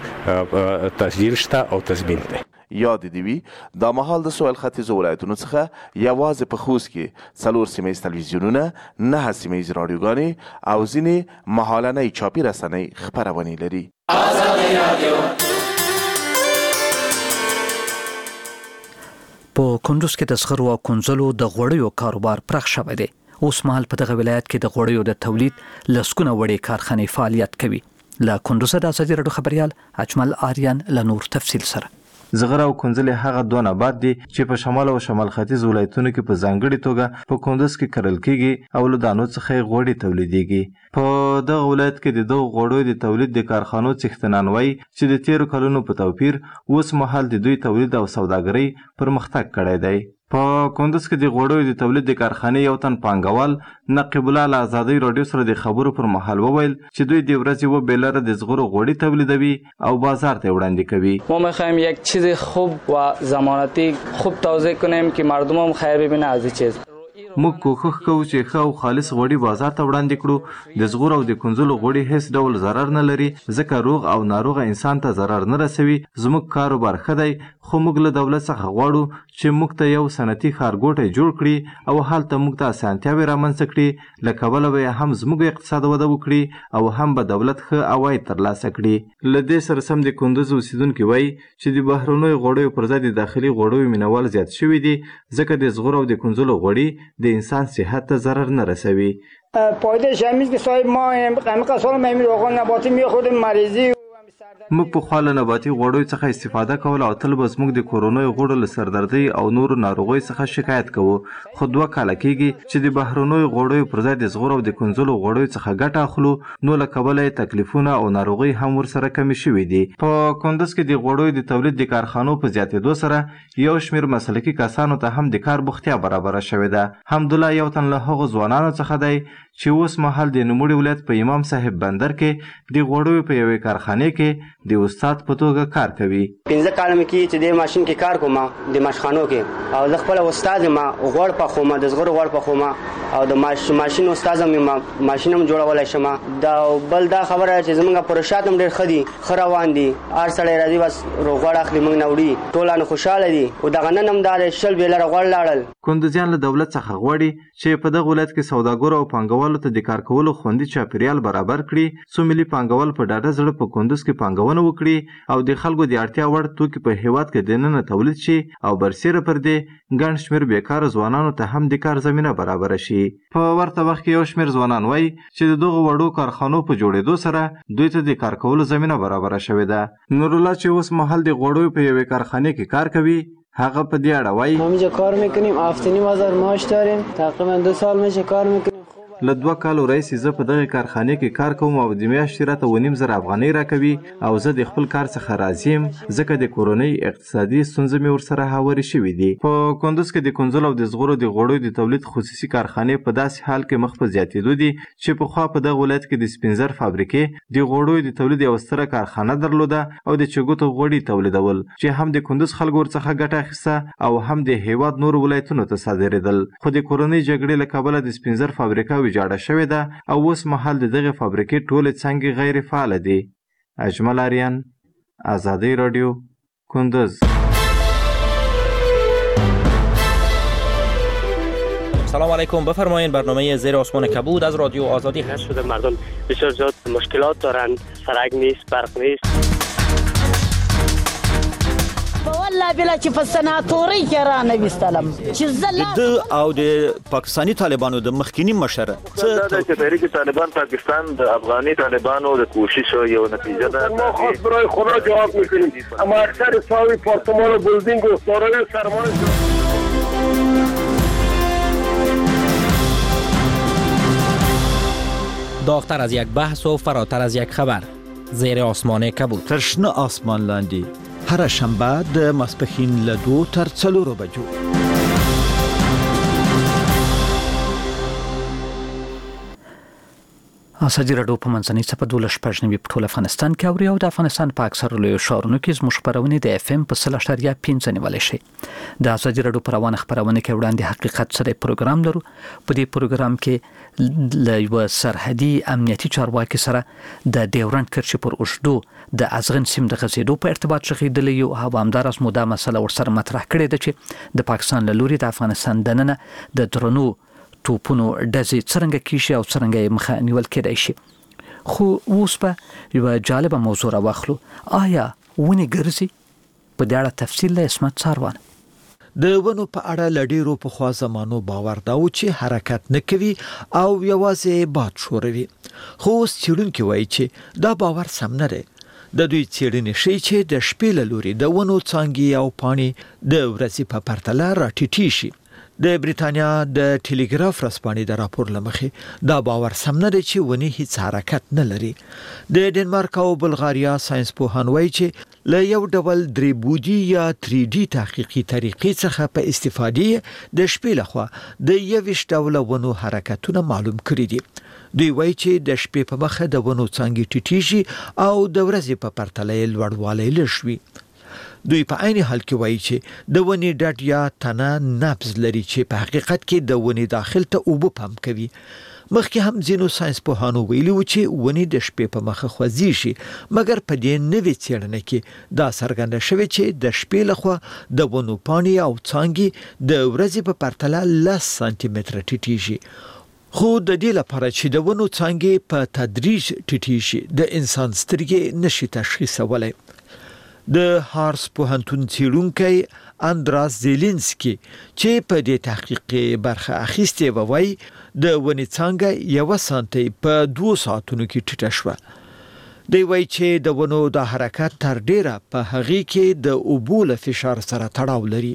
حق تسجیل شته او تضمین دی. یاد دی وی دا مهال د سویل ختیځ ولایتونو څخه یوازې په خوست کې 4 سیمه ییز تلویزیونونه، 9 سیمه ییز راډیوګانې او ځینې مهالنۍ چاپي رسنۍ خپرونې لري. په کندوز کې د زغرو او کنځلو د غوړیو کاروبار پراخ شوی دی. اوس مهال په دغه ولایت کې د غوړیو د تولید لسګونه وړې کارخانې فعالیت کوي. له کندوز د ازادي راډیو خبريال اجمل آریان له نور تفصیل سره. زغر او کنځلې هغه دوه نبات دي چې په شمال او شمال ختیځ ولایتونو کې په ځانګړي توګه په کندوز کې کرل کیږي او له دانو څخه غوړي تولیدېږي. په دغه ولایت کې د دغه غوړو د تولید د کارخانو څښتنان وایي چې د 13 کلونو په توپیر اوس مهال د دوی تولید او سوداګرۍ پرمختګ کړی دی. په کندوز کې د غوړو د تولید د کارخانې یو تن پانګوال نقیب الله له ازادۍ راډیو سره د خبرو پر مهال وویل چې دوی د ورځې و بیلره د زغرو غوړي تولیدوي او بازار ته وړاندې کوي. ما می‌خوایم یک چیز خوب و ضمانتی خوب توضیح کنیم که مردم هم خیر ببینه از این چیز. موږ کوښښ کوو چې ښه او خالص غوړي بازار ته وړاندې کړو. د زغور او د کنځلو غوړي هیڅ ډول ضرر نه لري ځکه روغ او ناروغه انسان ته ضرر نه رسوي. زموږ کاروبار ښه دی خو موږ له دولت څخه غواړو چې موږ ته یو صنعتي ښارګوټی جوړ کړي او هلته موږ ته اسانتیاوې رامنځته کړي. له کبله به هم زموږ اقتصاد وده وکړي او هم به دولت ښه عواید ترلاسه کړي. له دې سره سم د کندوز اوسیدونکي وایي چې د بهرنیو غوړیو پر ځای د داخلي غوړیو مینوال زیات شوي دي ځکه د زغور او د کنځلو غوړي د انسان صحت ته ضرر نه رسوي. پایدهش همین که صاحب ما همه سال ما همین روغن نباتی میخوریم مریضی موږ په خواله نباتي غوړیو څخه استفاده کول او تل به زموږ د کورونیو غوړو له سردردۍ او نورو ناروغیو څخه شکایت کوو. خو 2 کاله کېږي چې د بهرنیو غوړیو پر ځای د زغور او د کنځلو غوړیو څخه ګټه اخلو نو له کبله یې تکلیفونه او ناروغۍ هم ورسره کمې شوي دي. په کندوز کې د غوړیو د تولید د کارخانو په زیاتېدو سره یو شمېر مسلکي کسانو ته هم د کار بوختیا برابره شوې ده. حمدالله یو تن له هغو ځوانانو څخه دی چې اوس مهال د نوموړي ولایت په امام صاحب بندر کې د غوړیو په یوې کارخانې کې د استاد په توګه کار کوي. 15 کال مې کې چې د ماشين کې کار کوم د ماشخانو کې او زه خپل استاد ما غوړ په خومه د زغر غوړ په خومه او د ماشين استاد مې ماشين هم جوړولای شم. دا بل دا خبره چې زمونږ پروشات هم ډېر خدي خروان دي ار سړی راځي بس غوړ اخلي موږ نوړي ټولانه خوشاله دي او دغه نن هم دا شل بیلره غوړ لاړل. کندوزیان له دولت څخه غواړي چې په دغه ولایت کې سوداګرو او پانګوالو ته د کار کولو خوندي چاپیریال برابر کړي څو ملي پانګوال په ډاډه زړه په کندوز کې پانګونه وکړي او د خلکو د اړتیا وړ توکي په هیواد کې دننه تولید شي او برسیره پر دې ګڼ شمېر بیکاره ځوانانو ته هم د کار زمینه برابره شي. په ورته وخت کې یو شمېر ځوانان وایي چې د دغو وړو کارخانو په جوړېدو سره دوی ته د کار کولو زمینه برابره شوې ده. نورالله چې اوس مهال د غوړیو په یوې کارخانې کې کار کوي هغه په دې اړه وایي ما اینجا کار میکنیم هفته‌نیم هزار معاش داریم تقریبا 2 سال میشه کار میکنیم. له 2 کالو راهیسې زه په دغه کارخانې کې کار کوم او د میاشتې راته 2.5 افغانۍ راکوي او زه د خپل کار څخه راضي یم ځکه د کورنۍ اقتصادي ستونزې مې ورسره هوارې شوي دي. په کندوز کې د کنځلو او د زغرو د غوړیو د تولید خصوصي کارخانې په داسې حال کې مخ په زیاتېدو دي چې پخوا په دغه ولایت کې د سپینزر فابریکې د غوړیو د تولید یوه ستره کارخانه درلوده او د چګوتو غوړي تولیدول چې هم د کندوز خلکو ورڅخه ګټه اخیسته او هم د هیواد نورو ولایتونو ته صادرېدل. خو د کورنۍ جګړې له کبله د سپینزر فابریکه ویجاړه شوې ده او اوس مهال د دغه فابریکې ټولې څانګې غیر فعاله دي. اجمل آریان، آزادی رادیو، کندوز. سلام علیکم. بفرمایید برنامه زیر آسمان کبود از رادیو آزادی هست. شده مردم بسیار زیاد مشکلات دارن، سرک نیست، برق نیست. والله بلا چې په سناتوري کې را نوستلم چې د او د پاکستانی طالبانو د مخکینی مشر دا چې تحریک طالبان پاکستان د افغاني طالبانو د کوشش یو نتیجه ده. ما خاص برای خدا جواب میکنیم اما اکثر ساوی پارتمان و بلدینگ و دارای سرمایه داغتر از یک بحث و فراتر از یک خبر. زیر آسمان کبود. ترشنه آسمان لاندی هر شنبه د ماسپښین له 2 تر 4 بجو. ازادي راډیو په منځنۍ صفحه 12 په ټول افغانستان کې اوري او د افغانستان په اکثر لویو ښارونو کې زموږ خبرونه د اف ام په 0.5 نیولای شي. د ازادي راډیو په روانه خبرونه کې وړاندې حقیقت سره پروګرام لرو. په دې پروګرام کې له یو سرحدي امنیتي چارواکي سره د ډیورنډ کرښې پر اوږدو د ازغن سیم د غځېدو په ارتباط شغیدلې یو هوامدار اسمو دا مسله ورسره مطرح کړې ده چې د پاکستان له لوري د افغانستان دننه د درنو توپونو ډزې څرنګه کیشي او څرنګه یې مخه نیول کېدای شي. خو اوس په یوه جالبه موضوع راواخلو. آیا ونې ګرځي؟ په دې اړه تفصیل له اسمت څاروان. د ونو په اړه له ډېرو پخوا زمانو باور دا و چې حرکت نه کوي او یوازې باد ښوروي. خو اوس څېړونکي وایي چې دا باور سم نه دی. د دوی څېړنې ښیي چې د شپې له لوري د ونو څانګې او پاڼې د ورځې په پرتله راټیټې شي. د بریتانیا د ټیلیګراف ورځپاڼې د راپور له مخې دا باور سم نه دی چې ونې هیڅ حرکت نه لري. د ډنمارک او بلغاریا ساينس پوهان وایي چې له یو ډول درې بودی یا 3D تحقیقي طریقې څخه په استفادې د شپې لخوا د 21 ډوله ونو حرکتونه معلوم کړي دي. دوی وایي چې د شپې په مخه د ونو څانګې ټیټیږي او د ورځې په پرتله یې لوړوالی لږ وي. دوی په عین حال کې وایي چې د ونې ډډ یا تنه نبض لري چې په حقیقت کې د ونې داخل ته اوبه پمپ کوي. مخکې هم ځینو ساينس پوهانو ویلي و چې ونې د شپې په مخه خوځي شي، مګر په دې نوې څېړنه کې دا څرګنده شوې چې د شپې لخوا د ونو پاڼې او څانګې د ورځې په پرتله 10 سانتي متره ټیټیږي. خو د دې لپاره چې د ونو څانګې په تدریج ټیټې شي د انسان سترګې نشي تشخیصولی. د هارس پوهنتون څېړونکی اندراس زیلینسکي چې په دې تحقیق برخه اخیستې وایي د ونې څانګه 1 سانتي په 2 ساعتونو کې ټیټه شوه. دی وایي چې د ونو د حرکت تر ډیره په هغې کې د اوبو له فشار سره تړاو لري.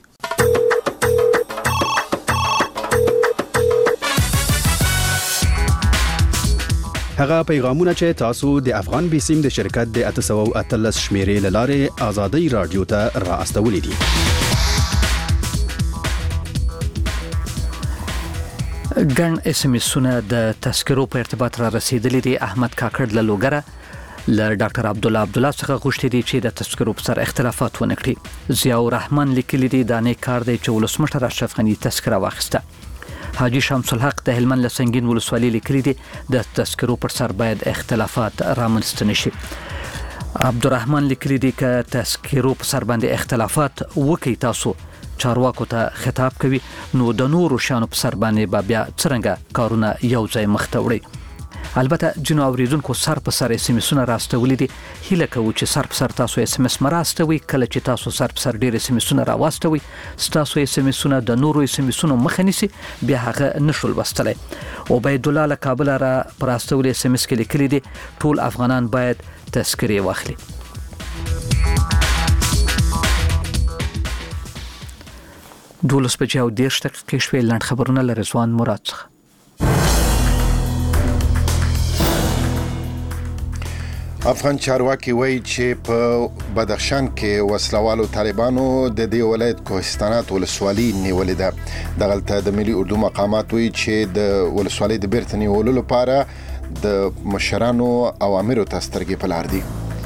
هغه پیغامونه چې تاسو د افغان بیسیم د شرکت د 813 شمیرې لاره آزادی رادیو ته را استولې دي. ګڼ SMS-ونه د تذکرو په ارتباط را رسیدلي دي. احمد کاکړ له لوګره له ډاکټر عبدالله څخه غوښتي دي چې د تذکرو په سر اختلافات ونه کړي. ضیاء الرحمن لیکلي دي دا نه کار دی چې ولسمشر اشرف غني تذکره واخیسته. حاجی شمس الحق د هلمند له سنگین ولسوالۍ لیکلي دي د تذکرو پر سر باید اختلافات رامنځته نشي. عبدالرحمن لیکلي دي که تذکرو په سر باندې اختلافات وکړي تاسو چارواکو ته خطاب کوي نو د نورو شانو په سر باندې بیا څرنګه کارونه یو ځای مخ ته وړي. البته جنو اوریدونکو سر په سر SMS-ونه راستولي دي. هیله کوو چې سر په سر تاسو SMS مراستوي. کله چې تاسو سر په سر ډیر SMS-ونه راواستوي تاسو SMS-ونه د نورو SMS-ونو مخه نیسي بیا هغه نشول وستلای. عبید الله له کابل را پراستولي SMS کې لیکلي دي ټول افغانان باید تذکرې واخلي. دولس بجې او 10 دقیقې شوې. لاند خبرونه له رضوان مراد څخه. افغان چارواکي وایي چې په بدخشان کې وسلوالو طالبانو د دې ولایت کوهستانات ولسوالي نیولې ده. دغلته د ملي اردو مقامات وایي چې د ولسوالۍ د بیرته نیولو لپاره د مشرانو اوامرو ته سترګې په لار دي.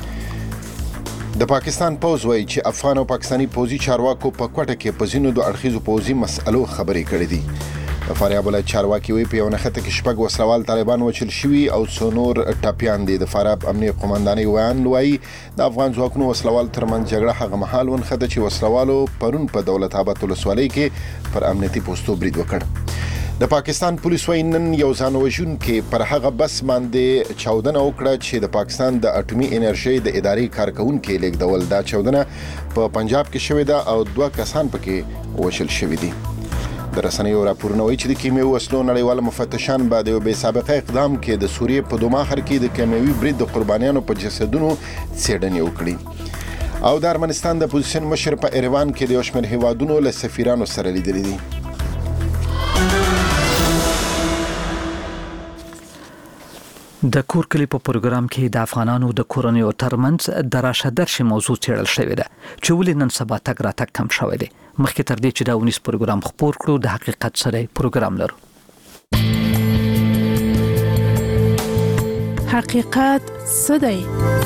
د پاکستان پوز وایي چې افغان او پاکستاني پوزي چارواکو په کوټه کې په ځینو د اړخیزو پوزي مسألو خبرې کړې دي. د فاریاب ولایت چارواکي وایي په یو نښته کې شپږ وسلوال طالبان وچل شوي او څو نور ټاپیان دي. د فاریاب امنیه قومندانۍ ویان وایي د افغان ځواکونو وسلوال ترمنځ جګړه هغه مهال ونښته چې وسلوالو پرون په دولت آباد ولسوالۍ کې پر امنیتي پوستو برید وکړ. د پاکستان پولیس وایي نن یو ځان وژونکی پر هغه بس باندې چاودنه وکړه چې د پاکستان د اټومي انرژۍ د ادارې کارکونکي لیږدول. دا چاودنه په پنجاب کې شوې ده او 2 کسان پکې وژل شوي دي. د رسنیو راپورونه وایي چې د کیمیاوي وسلو نړیوال مفتشان بعد یو بې سابقه اقدام کې د سوریې په دوماخر کې د کیمیاوي برید د قربانیانو په جسدونو څېړنې وکړي. او د ارمنستان د اپوزیشن مشر په ایروان کې د یو شمېر هیوادونو له سفیرانو سره لیدلي دي. د کور کلی په پروګرام کې د افغانانو د کورنیو ترمنځ د راشه درشه موضوع څېړل شوې ده چې ولې نن سبا تګ راتګ کم شوی دی. مخکې تر دې چې دا ونیس پروګرام خپور کړو د حقیقت سره پروګرام لرو. حقیقت څه دی؟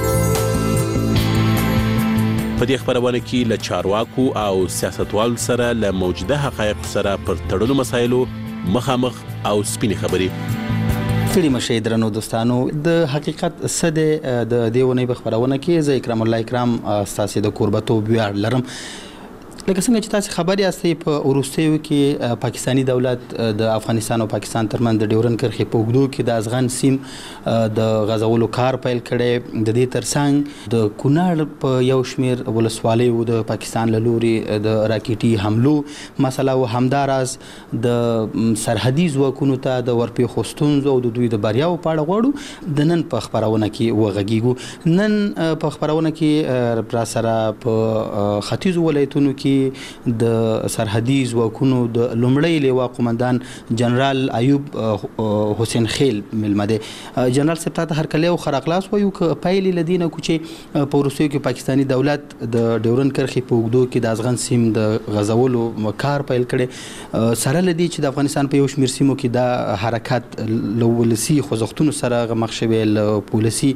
په دې خبرونه کې له چارواکو او سیاستوالو سره له موجوده حقایق سره پر تړلو مسایلو مخامخ او سپینې خبرې. ستړي مشه درنو دوستانو د حقیقت څه دی د دیونی په خبرونه کې زه اکرام الله اکرام تاسو د قربتوب ویاړ لرم. لکه څنګه چې تاسو خبري یاستئ په وروستیو کې پاکستانی دولت د افغانستان او پاکستان ترمنځ د ډیورن کرښې په اوږدو کې د افغان سیم د غزولو کار پیل کړي. د دې ترڅنګ د کونړ په یو شمیر ولسوالیو د پاکستان له لوري د راکېټي حملو مسله او همداراز د سرحدي ځواکونو ته د ورپېښو ستونزو او د دوی د بریاو په اړه غواړو. د نن په خبرونه کې وغږیږو. نن په خبرونه کې را سره په ختیځو ولایتونو کې د سرحدي ځواکونو د لومړی لیوا قومندان جنرال ایوب حسین خیل ملمه دی. جنرال صاحب ته هر کله خر اخلاص وایو ک پایلې لدینه کو چې په روسیو کې پاکستانی دولت د ډیورن کرښې په اوږدو کې د افغان سیم د غزولو کار پیل کړي سره لدی چې د افغانستان په یو شمیر سیمو کې د حرکت لولسی خوځښتونو سره مخ شوی ل پولیسي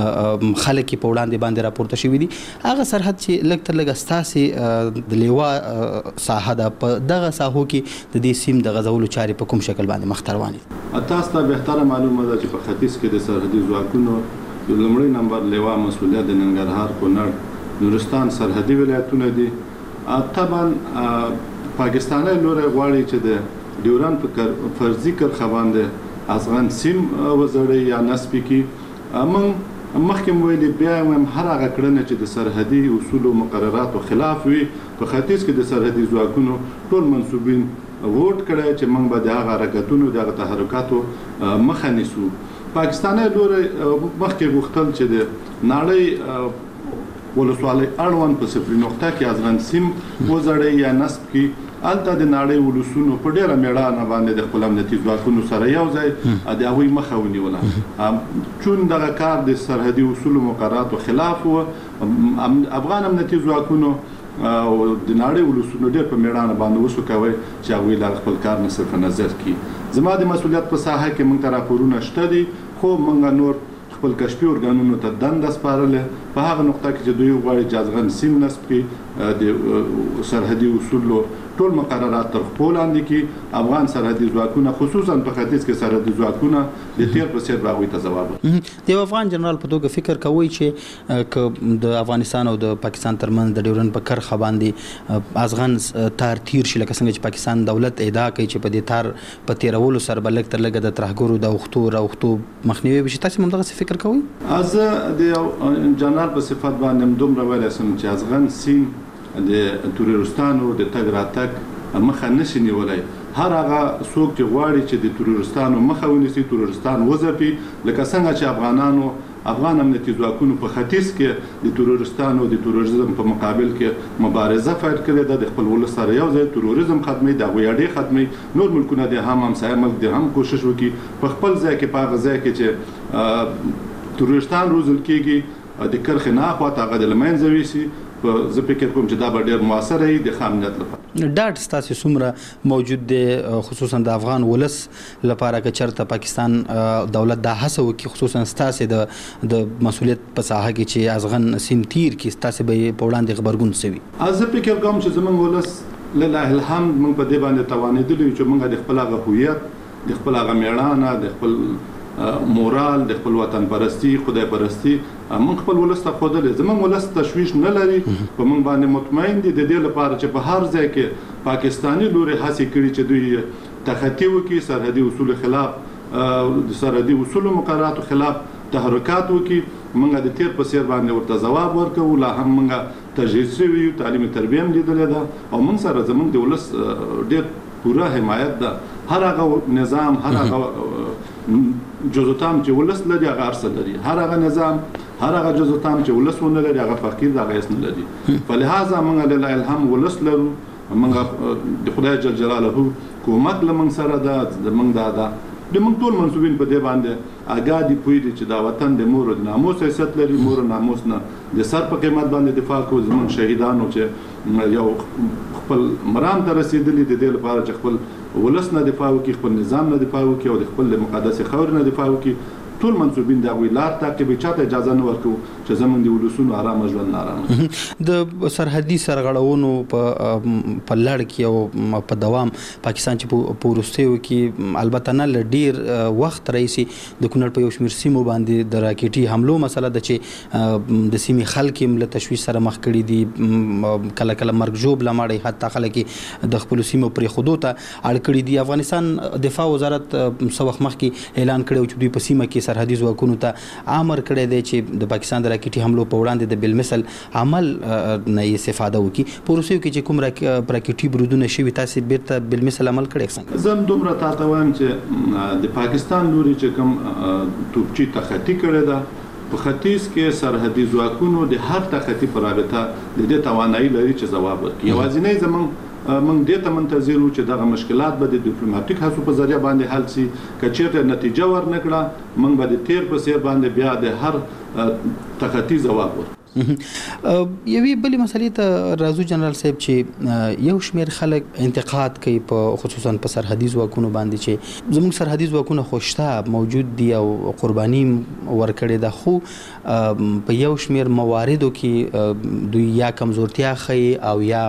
خلک په وړاندې باندې راپورته شوی دي. هغه سرحد چې لږ تر لږه ستاسي د لیوا ساحه ده په دغه ساحو کې د دې سیم د غزولو چارې په کوم شکل باندې مخ ته روانې دي؟ تاسو ته بهتره معلومه ده چې په ختیځ کې د سرحدي ځواکونو د لومړي نمبر لیوا مسؤلیت د ننګرهار، کونړ، نورستان سرحدي ولایتونه دي. طبعا پاکستاني لوري غواړي چې د ډیورن په فرضي کرښه باندې افغان سیم وزړي یا نسب کې مخکې ویلي بیا هم هر هغه کړنه چې د سرحدي اصول او مقرراتو خلاف وي په ختیځ کې د سرحدي ځواکونو ټول منسوبین ووټ کړی چې موږ به د هغه حرکتونو د تحرکاتو مخه نیسو. پاکستاني لوري مخکې غوښتل چې د نړۍ ولسوالۍ اړوند په صفري نقطه کې افغان سیم وزړي یا نسب کې الته د نړۍ ولسونو په ډیره میړانه باندې د خپل امنیتي ځواکونو سره یو ځای د هغوی مخه ونیوله. چون دغه کار د سرحدي اصول او مقرراتو خلاف و افغان امنیتي ځواکونو او د نړۍ ولسونو ډیر په میړانه باندې وسو کوي چې هغوی له خپل کار نه صرف نظر کړي. زما د مسولیت په ساحه کې موږ ته راپورونه شته دي خو موږ نور خپل کشفي ارګانونو ته دنده سپارلې په هغه نقطه کې چې دوی غواړي چې ازغن سیم نصب کړي د سرحدي اصولو ټول مقررات تر خپل لاندې کې افغان سرحدي ځواکونه خصوصا په ختیځ کې سرحدي ځواکونه د تیر په څیر باغوي ته ځواب د افغان جنرال په توګه فکر کوي چې د افغانستان او د پاکستان ترمنځ د ډیورن په کرخه باندې ازغن تار تیر شي لکه څنګه چې پاکستان دولت ادعا کوي چې په دې تار په تیرولو سره بلک تر لګه د ترهګرو د وختو مخنیوي بشي تاسو هم دغه فکر کوي از د جنرال په صفات باندې دومره ویل سم چې ازغن سیم د تورستانو د تګ راتګ مخه نشي نیولای هر هغه څوک چې غواړي چې د تورستانو مخه ونیسي تورستان وځپي لکه څنګه چې افغان امنیتي ځواکونو په ختیځ کې د تورستانو د تروریزم په مقابل کې مبارزه پیل کړې ده د خپل ولس سره یو ځای تروریزم ختمي د غویاډي ختمي نور ملکونه د هم همسایه ملک د هم کوشش وکړي په خپل ځای کې په هغه ځای کې چې تورستان روزل کېږي د کرخ نه خواته هغه د لمنځه ویسي زه فکر کوم چې دا به ډېر موثر وي د ښه امنیت لپاره ډاډ ستاسو څومره موجود دی خصوصا د افغان ولس لپاره که چېرته پاکستان دولت دا هڅه وکړي خصوصا ستاسو د مسؤلیت په ساحه کې چې ازغن سیم تیر کې ستاسو به په وړاندې غبرګون سوي زه فکر کوم چې زموږ ولس لله الحمد موږ په دې باندې توانېدلي چې موږ د خپل هغه هویت د خپل هغه میړانه د خپل مورال د خپل وطن پرستی خدای پرستی موږ خپل ولس ته ښودلی زموږ ولس تشویش نه لري په موږ باندې مطمئن دي د دې لپاره چې په هر ځای کې پاکستاني لوري هڅې کړي چې دوی تخطي وکړي سرحدي اصول خلاف د سرحدي اصولو مقرراتو خلاف تحرکات وکړي موږ د تیر په څیر باندې ورته ځواب ورکوو لا هم موږ تجهیز شوي یو تعلیمي تربیه هم لیدلې ده او موږ سره زموږ د ولس ډېر پوره حمایت ده هر هغه نظام هر هغه جزوتام چې ولس لري هغه ارسل لري هر هغه نظام هر هغه جزوتام چې ولس ونه لري هغه فقیر د هغه اسن لري فلهذا موږ له الهام ولس لرو موږ د خدای جل جلاله کومک لمن سره ده موږ دا د موږ ټول منسوبین په دې باندې اګادي پوي دي چې دا وطن د مور د ناموس حیثیت لري مور ناموس نه د سر په قیمت باندې دفاع کوي زموږ شهیدانو چې یو خپل مرام ته رسیدلي د دې لپاره چې خپل ولس نه دفاع وکړي خپل نظام نه دفاع وکړي او د خپل مقدس خاور نه دفاع وکړي ټول منسوبین دا وی لار تعقیب چاته اجازه نه ورکو چې زمونږ د ولسونو آرام ژوند آرام د سرحدي سرغړونو په لړ کې او په دوام پاکستان چې په وروستیو کې البته نه لډیر وخت رئیسي د کونړ په یو شمېر سیمو باندې د راکټي حملو مسله ده چې د سیمې خلک هم له تشویش سره مخ کړي دي کله کله مرګ ژوب لمړی حتی خلک د خپل سیمو پرې خودو ته اړ کړي دي افغانستان دفاع وزارت څو وخت مخکې اعلان کړی چې دوی په سیمه کې سرحدي ځواکونو ته امر کړی دی چې د پاکستان د راکټي حملو په وړاندې د بالمثل عمل نه استفاده وکړي په روسیو کې چې کوم راکټي برودونه شوي تاسو بیرته بالمثل عمل کړی څنګه زم دومره تاسو وایم چې د پاکستان لوري چې کوم توپچی تخطي کړی ده په ختیځ کې سرحدي ځواکونو د هر تخطي پر رابطه د دې توانایي لري چې ځواب ورکړي یوازینی زمونږ موږ دې ته منتظر وو چې دغه مشکلات به د ډیپلوماټیک هڅو په ذریعہ باندې حل شي که چیرته نتیجه ورنکړه موږ به د تیر په څیر باندې بیا د هر تخطي ځواب ورکړو یوې بلې مسلې ته راځو جنرال صاحب چې یو شمېر خلک انتقاد کوي په خصوصا په سرحدي ځواکونو باندې چې زموږ سرحدي ځواکونه خوشته موجود دي او قرباني ورکړې ده خو په یو شمېر مواردو کې دوی یا کمزورتیا ښیي او یا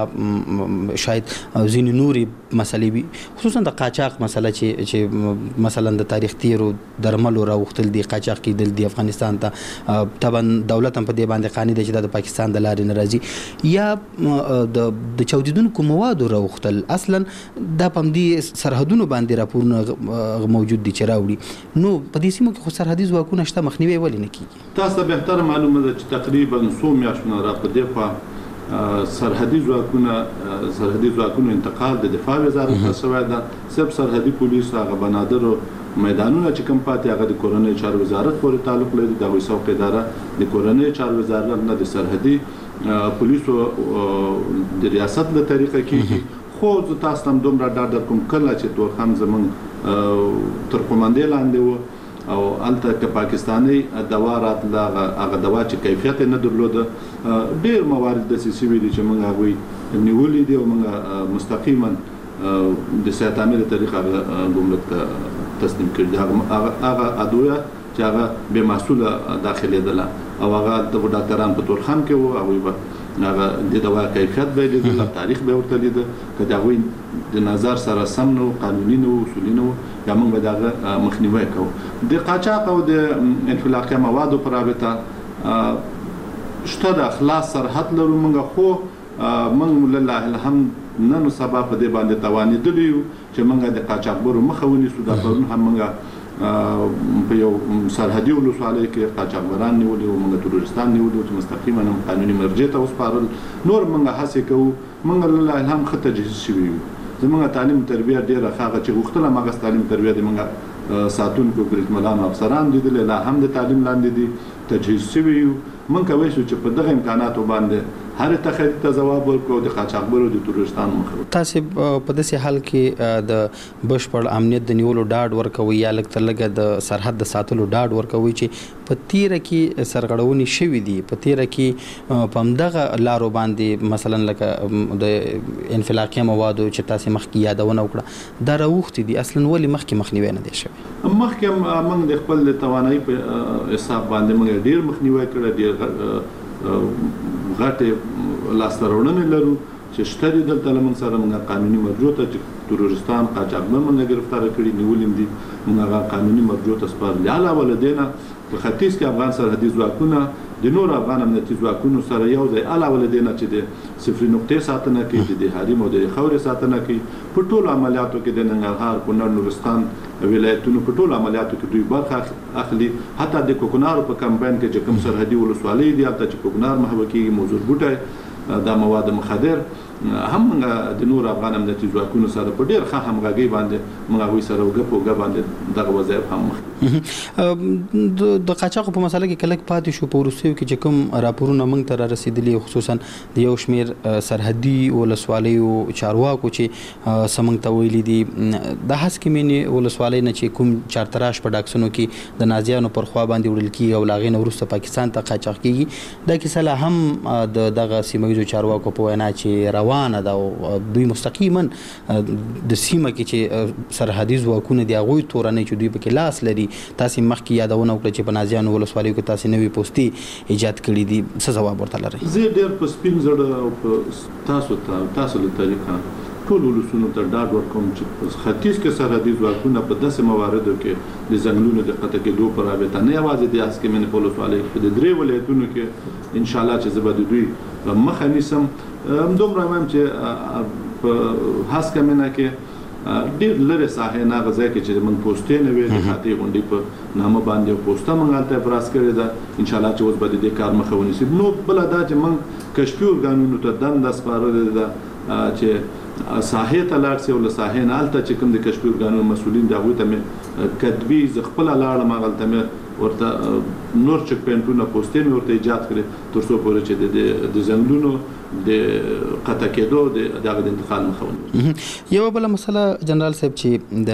شاید ځینې نورې مسلې وي خصوصا د قاچاق مسله چې مثلا د تاریخ تیرو درملو راوختل دي قاچاق کېدل دي افغانستان ته طبعا دولت هم په دې باندې قانع دی چې د پاکستان د لارې نه راځي یا د چاودیدونکو موادو راوختل اصلا دا په همدې سرحدونو باندې راپورونه موجود دي چې راوړي نو په دې سیمو کې خو سرحدي ځواکونه شته مخنیوی ولې نه کیږي تاسو به بهتر معلومه ده چې تقریبا 100 میاشتونه را په دې خوا سرحدي ځواکونو انتقال د دفاع وزارت ته شوی ده صرف سرحدي پولیس هغه بنادرو میدانونه چې کوم پاتې هغه د کورنۍ چارو وزارت پورې تعلق لري د هغوی څوک اداره د کورنۍ چارو وزارت نه د سرحدي پولیسو د ریاست له طریقه کېږي خو زه تاسو هم دومره ډاډ درکوم کله چې تورخم زموږ تر قومندې لاندې و او هلته که پاکستاني دوا راتله هغه دوا چې کیفیت نه درلوده ډېر موارد داسې شوي دي چې موږ هغوی نیولي دي او موږ مستقیما د صحت عامه طریقه ګمرک ته تسلیم کړي هغه ادویه چې هغه به مسوله داخلي ده او هغه د ډاکټرانو په تورخان کې وو او هغه د دوا کیفیت به لیدل تاریخ به ورته لیدل کله هغه د نظر سره سم نو قانوني نو اصولي نو یا موږ به دغه مخنیوي کوو د قاچاق او د انفلاقي موادو پر رابطه شته د اخلاص سرحد لرو موږ خو موږ لله الحمد نن سبا په دې باندې توانیدلی چې موږ د قاچاقبرو مخه ونیسو دا پرون هم موږ په یو سرحدي ولسوالۍ کې قاچاقبران نیولي او موږ تروریستان نیولي چې مستقیما قانوني مرجع ته وسپارل نور موږ هڅه کوو موږ لله الحمد خط تجهیز شوي یو زموږ تعلیم تربیه ډیره ښه چې غوښتله موږ تعلیم تربیه د موږ ساتونکو بریدمنان افسران دي لا هم د تعلیم لاندې دي تجهیز شوي یو موږ کوي چې په دغه امکاناتو باندې هر تخریب ته جواب ورکړو د قاچاقبرو د تروریستانو مخه تاسو په داسې حال کې د بشپړ امنیت د نیولو ډاډ ورکوي یا لکه د سرحد د ساتلو ډاډ ورکوي چې په تیره کې سرغړونې شوې دي په تیره کې په همدغه لارو باندې مثلا لکه د انفلاقي موادو چې تاسو مخکې یادونه وکړه دا راوختي دي اصلا ولې مخکې مخنیوي نه دی شوی مخکې موږ د خپل توانایي په حساب باندې موږ ډیر مخنیوي کړی ډیر غټه لاسترونې لرو چې شتري دلته لمن سره موږ قانوني مرجو ته تروریستان قاچاقبر موږ گرفتار کړي نیولم دي موږ قانوني مرجو ته سپارل علاوه ولدينا په ختیځ کې افغان سرحدي ځواکونه د نور افغان امنیتي ځواکونو سره یو ځای علاوه ولدينا چې د صفر نقطې ساتنه کوي د حریم او د خوري ساتنه کوي په ټولو عملیاتو کې د ننګرهار کونړ نورستان ولایتونو په ټولو عملیاتو کې دوی برخه اخلي حتی د کوکنارو په کمپاین کې چې کوم سرحدي ولسوالۍ دي البته چې کوکنار محوکي موضوع بوټي دا مواد مخدر هم د نور افغان امنیتي ځواکونو سره په ډیر ښه همغږي باندې موږ هغوی سره وګ باندې دغه وظایف هم د قاچاق په مسله کې کلک پاتې شو په وروستیو کې چې کوم راپورونه موږ ته رسیدلي خصوصا د یو شمیر سرحدي ولسوالیو چارواکو چې سمنګ ته ویلي دي د هسکې مینې ولسوالۍ نه چې کوم چارتراش په ډاکسونو کې د نازیانو پر خوا باندې وړل کیږي او لاغې نه وروسته پاکستان ته قاچاق کیږي دا کیسه لا هم دغه سیمه ییزو چارواکو په وینا چې روانه ده او دوی مستقیما د سیمه کې چې سرحدي ځواکونه دي هغوی تورنۍ چې دوی پکې لاس لري تاسو مخکې یادونه وکړه چې په نازیانو ولسوالیو کې تاسو نوې پوسټي ایجاد کړې دي څه ځواب ورته لرئ زه ډېر په سپین زړه او په تاسو له طریقه ټول ولسونو ته ډاډ ورکوم چې ختیځ کې سرحدي ځواکونه په داسې مواردو کې د ځنګلونو د قطع کېدو پر رابطه نه یوازې د هسکې مینې په ولسوالۍ کې د درې ولایتونو کې انشاءالله چې زه به د دوی مخه نیسم همدومره وایم چې په هسکې مینه کې ډېر لرې ساحې نه هغه ځای کې چې موږ پوسټې نه وې د خاطې غونډې په نامه باندې پوسټه موږ هلته افراز کړې ده انشاءالله چې اوس به د دې کار مخه ونیسي نو بله دا چې موږ کشفي ارګانونو ته دنده سپارلې ده چې ساحې ته لاړ شي او له ساحې نه هلته چې کوم د کشفي ارګانونو مسؤلین دي هغوی ته مې کتبي زه خپله لاړم هغلته مې ورته نور چک پوینټونه پوسټې مې ورته ایجاد کړې تر څو پورې چې د ځنګلونو د قطع کېدو دغه د انتقال مخه ونیول. یو بله مسله جنرال صاحب چې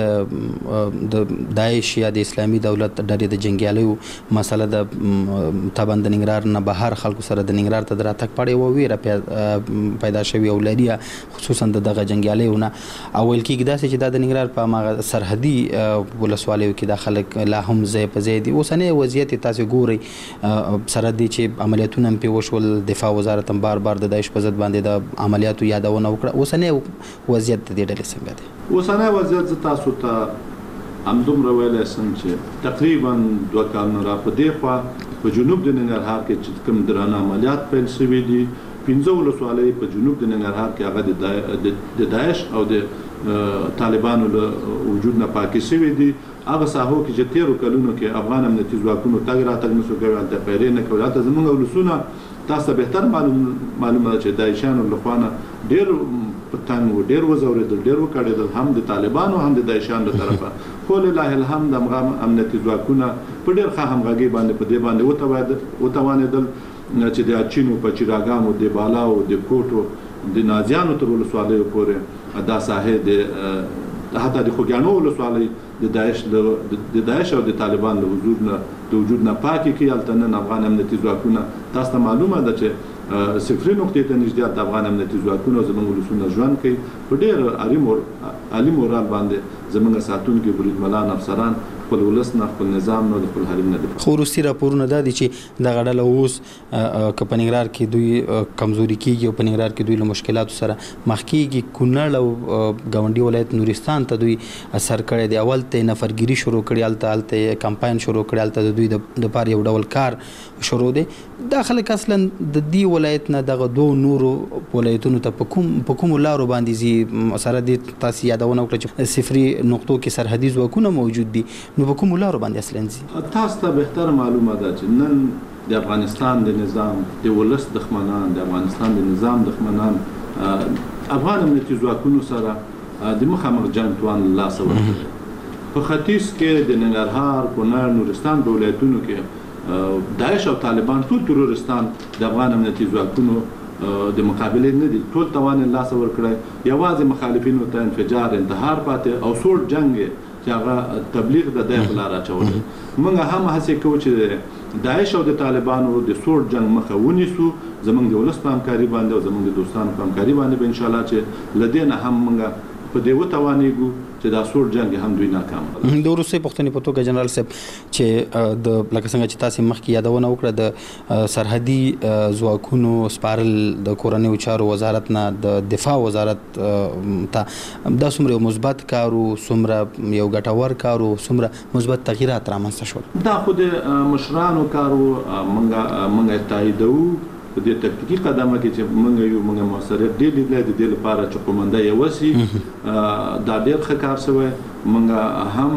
د داعش یا د اسلامي دولت ډلې د جنګیالیو مسله د طبعا د ننګرهار نه بهر خلکو سره د ننګرهار ته د راتګ په اړه یوه ویره پیدا شوې او لري خصوصا د دغه جنګیالیو نه او ویل کېږي داسې چې دا د ننګرهار په هماغه سرحدي ولسوالیو کې دا خلک لا هم ځای په ځای دي اوسنی وضعیت تاسو ګورئ سره دی چې عملیاتونه هم پې وشول دفاع وزارت هم بار بار د داعش په ضد باندې د عملیاتو یادونه وکړه اوسنی وضعیت د دې ډلې څنګه دی اوسنی وضعیت زه تاسو ته همدومره ویلی شم چې تقریبا 2 کالونه را په دې خوا په جنوب د ننګرهار کې چې کوم درانه عملیات پیل شوي دي 15 ولسوالۍ په جنوب د ننګرهار کې هغه د داعش او د طالبانو له وجود نه پاکې شوي دي هغه ساحو کې چې تیرو کلونو کې افغان امنیتي ځواکونو تګ راتګ نشو کوي هلته پیرې نه کوي هلته زموږ ولسونه تاسو بهتر معلومه ده چې داعشانو له خوا نه ډېر تنګ و ډېر وځورېدل ډېر وکړېدل هم د طالبانو هم د داعشانو له طرفه خو لله الحمد همغه امنیتي ځواکونه په ډېر ښه همغږۍ باندې په دې باندې وتوانېدل چې د اچینو په چراګانو د بالاو د کوټو د نازیانو تر ولسوالیو پورې دا ساحې د حتی د خوږیاڼو ولسوالۍ د داعش او د طالبان له وجود نه پاکې کړي هلته نن افغان امنیتي ځواکونه تاسو ته معلومه ده چې صفري نقطې ته نږدې د افغان امنیتي ځواکونو زموږ ولسونه ژوند کوي په ډېر عالي مورال باندې زموږ ساتونکي بریدمنان افسران خپل ولس نه خپل نظام نه خپل حریم نه. خو وروستي راپورونه دا دي چې د غړل اوس که په ننګرهار کې دوی کمزوري کیږي او په ننګرهار کې دوی له مشکلاتو سره مخ کیږي. کونړ او ګاونډي ولایت نورستان ته دوی اثر کړی دی. اول ته نفرګيري شروع کړي، الته کمپاین شروع کړي، الته د دوی د پاره یو ډول کار شروع دی. دا خلک اصلا د دې ولایت نه دغه دوه نورو ولایتونو ته په کوم لارو باندې زی سره د تاسو یادونه وکړه چې صفري نقطو کې سرحدي ځواکونه موجود دي، نو په کوم لارو باندې اصلا زی تاسو ته بهتر معلومه ده چې نن د افغانستان د نظام د ولس دښمنان، د افغانستان د نظام دښمنان افغان امنیتي ځواکونو سره د مخامخ جنګ توان لاس ورکړي. په ختیځ کې د ننګرهار، کونړ، نورستان په ولایتونو کې داعش او طالبان ټول ترورستان د افغان امنیتي ځواکونو د مقابله نه دي، ټول توان لاس ورکړي. یوازې مخالفینو ته انفجار، انتحار پاتې او سوړ جنگ چې هغه تبلیغ د دغه لار اچولې. موږ هم هڅه کوو چې داعش او د طالبانو د سوړ جنگ مخه ونیسو. زموږ د ولس په همکاري باندې او زموږ د دوستانو په همکاري باندې به ان شاء الله چې لدینه هم موږ په دې وتوانېږو چې دا سوړ جنگ هم دوی ناکام. د روسي پښتنې په توګه جنرال صاحب چې د لکه څنګه چې تاسو مخکې یادونه وکړه د سرحدي ځواکونو سپارل د کورنیو چارو وزارت نه د دفاع وزارت ته دا څومره مثبت کارو، څومره یو ګټور کارو، څومره مثبت تغیرات رامنځته شول؟ دا خو د مشرانو کارو. موږ تاییدو په دې تکتیکي قدمه کې چې موږ موثریت ډېر لیدلی د دې لپاره چې قومنده یې وسي. دا ډېر ښه کار شوی. موږ هم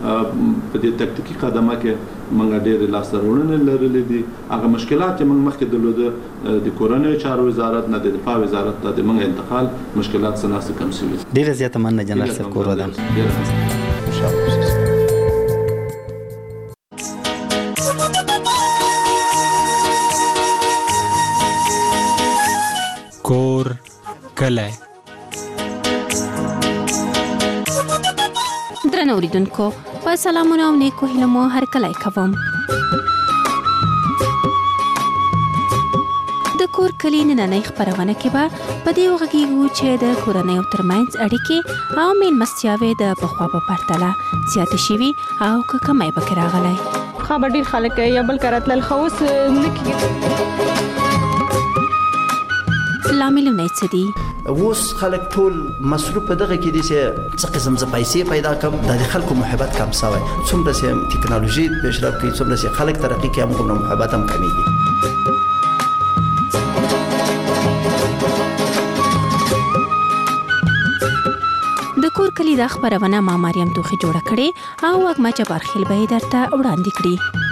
په دې تکتیکي قدمه کې موږ ډېرې لاسته راوړنې لرلې دي. هغه مشکلات چې موږ مخکې درلوده د کورنیو چارو وزارت نه د دفاع وزارت ته د موږ انتقال مشکلات څه ناسې کم شوي. ډېره زیاته مننه جنرال صاحب کور کور کلی. درنو اوریدونکو په سلامونه او نیکو هیلو مو هر کلی کوم. د کور کلی نننۍ خپرونه کې به په دې وغږیږو چې د کورنیو ترمنځ اړیکې او میلمستیاوې د پخوا په پرتله زیاتې شوي او که کمی پکې راغلی. خبر ډېر خلک یا بل کار تلل خو اوس نه کېږي. لاملونه څه دي؟ اوس خلک ټول مصروف په دغه کې دي چې څه قسم ز پیسې پیدا کم، د خلکو محبت کم شوی. څومره چې ټکنالوژي پیشرفت کوي، څومره چې خلک ترقی کوي، هم محبت هم کمیږي. د کور کلی دا خبرونه ما مریم توخی جوړه کړې او وګما جبارخیل به درته وړاندې کړي.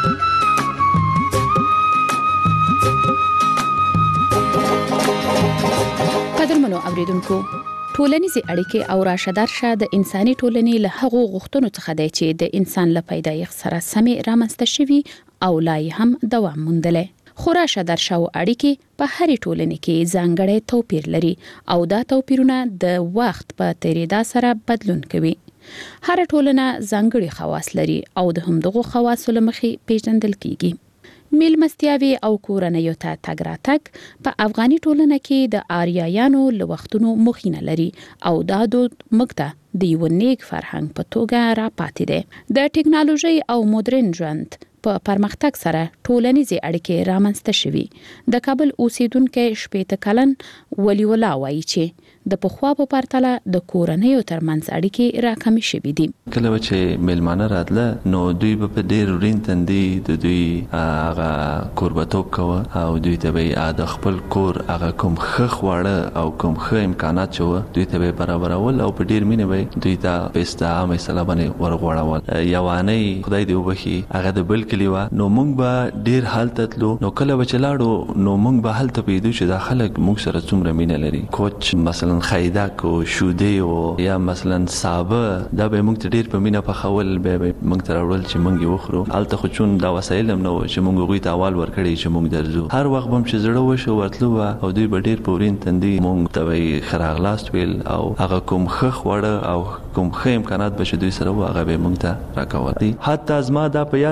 قدرمنو اوریدونکو، ټولنیزې اړیکې او راشدارشه د انساني ټولنې له هغو غوښتنو څخه دی چې د انسان له پیدایښت سره سمې رامنځته شوي او لا یې هم دوام موندلی. خو راشدارشه او اړیکې په هرې ټولنې کې ځانګړی توپیر لري او دا توپیرونه د وخت په تیریدا سره بدلون کوي. هر ټولنه ځانګړي خواص لري او د همدغو خواصو له مخې پیژندل کیږي. میلمستیاوي او کورنیو ته تګ راتګ په افغاني ټولنه کې د آریایانو له وختونو مخینه لري او دا دود موږ ته د یو نیک فرهنګ په توګه را پاتې دی. د ټکنالوژي او مدرن ژوند په پرمختګ سره ټولنیزې اړیکې رامنځته شوي. د کابل اوسیدونکو 80 کلن ولی ولا وایي چې د پخوا په پرتله د کورنیو ترمنځ اړیکې راکمې شوي دي. کله چې میلمانه راتله نو دوی په ډېر ورین تندې د دوی هغه کوربتوب کوه او دوی ته به د خپل کور هغه کوم ښه خواړه او کوم ښه امکانات چې دوی ته به برابرول او په ډېر مینه به دوی ته پسته عامه سلا باندې ورغوړول. یوانۍ خدای دې وبخي هغه د بل کلی وه، نو موږ به ډېر هلته تلو. نو کله به چې لاړو نو موږ به هلته پوهېدو چې دا خلک موږ سره څومره مینه لري. کوچ مثلا خیدک او شودې او یا مثلا سابه دا به موږ ته ډېر په مینه پخول، به موږ ته راوړل چې موږ یې وخورو. هلته خو چون دا وسایل هم نه وو چې موږ هغوی ته احوال ورکړی چې موږ درځو. هر وخت به هم چې زړه وشو ورتلو به او دوی به ډېر په ورین تندي موږ ته به یې ښه راغلاست ویل او هغه کوم ښه خواړه او کوم ښه امکانات به چې دوی سره وو هغه به موږ ته راکول. حتی زما دا په یاد دی چې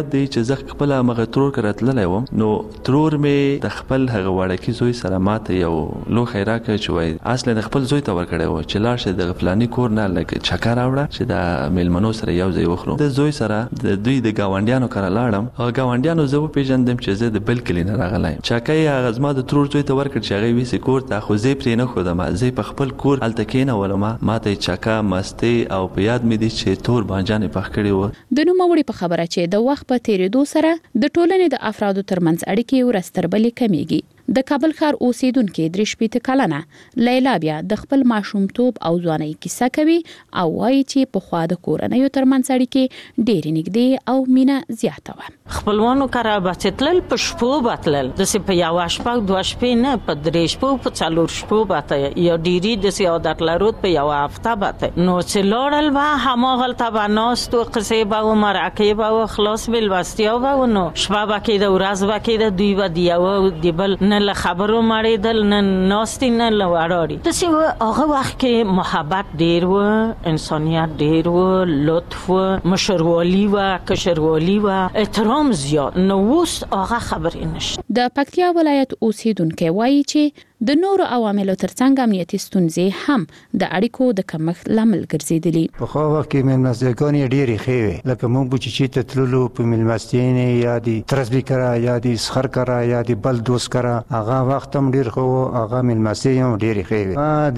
زه خپل مغه ترور کرتللی وم نو ترور مې د خپل هغه وړکی زوی سره ماته یو لو خیره کې چوي اصل د خپل زوی ته ورکړی و چې لاړ شه د غفلانی کور نه لکه چکر راوړه چې د میلمنو سره یو ځای وخورو د زوی سره د دوی د گاونډیانو کړه لاړم او گاونډیانو زه پیژندم چې زه د بل کلی نه راغلایم چکای هغه زما د ترور زوی ته ورکړ چې هغه ویسي کور ته خو زه پرې نه خودم زه په خپل کور التکینه ولما ماته چکا مستی او په یاد مې دي چې تور بانجانې پخ کړی و د نوموړي په خبره چې د وخت په تیریدو سره د ټولنې د افرادو ترمنځ اړیکې ورستربلې کمیږي د کابل ښار اوسیدونکو 3 کلنه لیلا بیا د خپل ماشومتوب او ځوانۍ کیسه کوي او وایي چې په خوا د کورنۍ ترمنځ اړیکې ډېرې نږدې او مینه زیاته و خپلوانو کرا بچتل په شپو باتل د سي په یو شپه دوه شپې نه په درې شپو په څلور شپو باته یو ډيري د سي عادت لرود په یو هفته باته نو چې لورل با هماغل تبناس تو قصې با مرکه با خلاص بل واستیا با نو شپه با کې د ورځ با کې د دوی و دیو دیبل نه له خبرو مړېدل نه ناستي نه لوړاړي د سي هغه وخت کې محبت ډېر و انسانيت ډېر و لطف و مشرولي و کشرولي و احترام زیات نو اوس هغه خبرې نشته د پکتیا ولایت اوسیدونکو وایي چې د نورو عواملو ترڅنګ امنیتي ستونزې هم د اړیکو د کمښت لامل ګرځېدلي په خو وخت کې مېلمستیاګانې ډېرې ښې وې لکه موږ چې ته تللو په مېلمستیانې یا دي ترسبي کرا یا دي سخر کرا یا دي بل دوست کرا هغه وخت هم ډېر خو هغه مېلمستي هم ډېرې ښې وې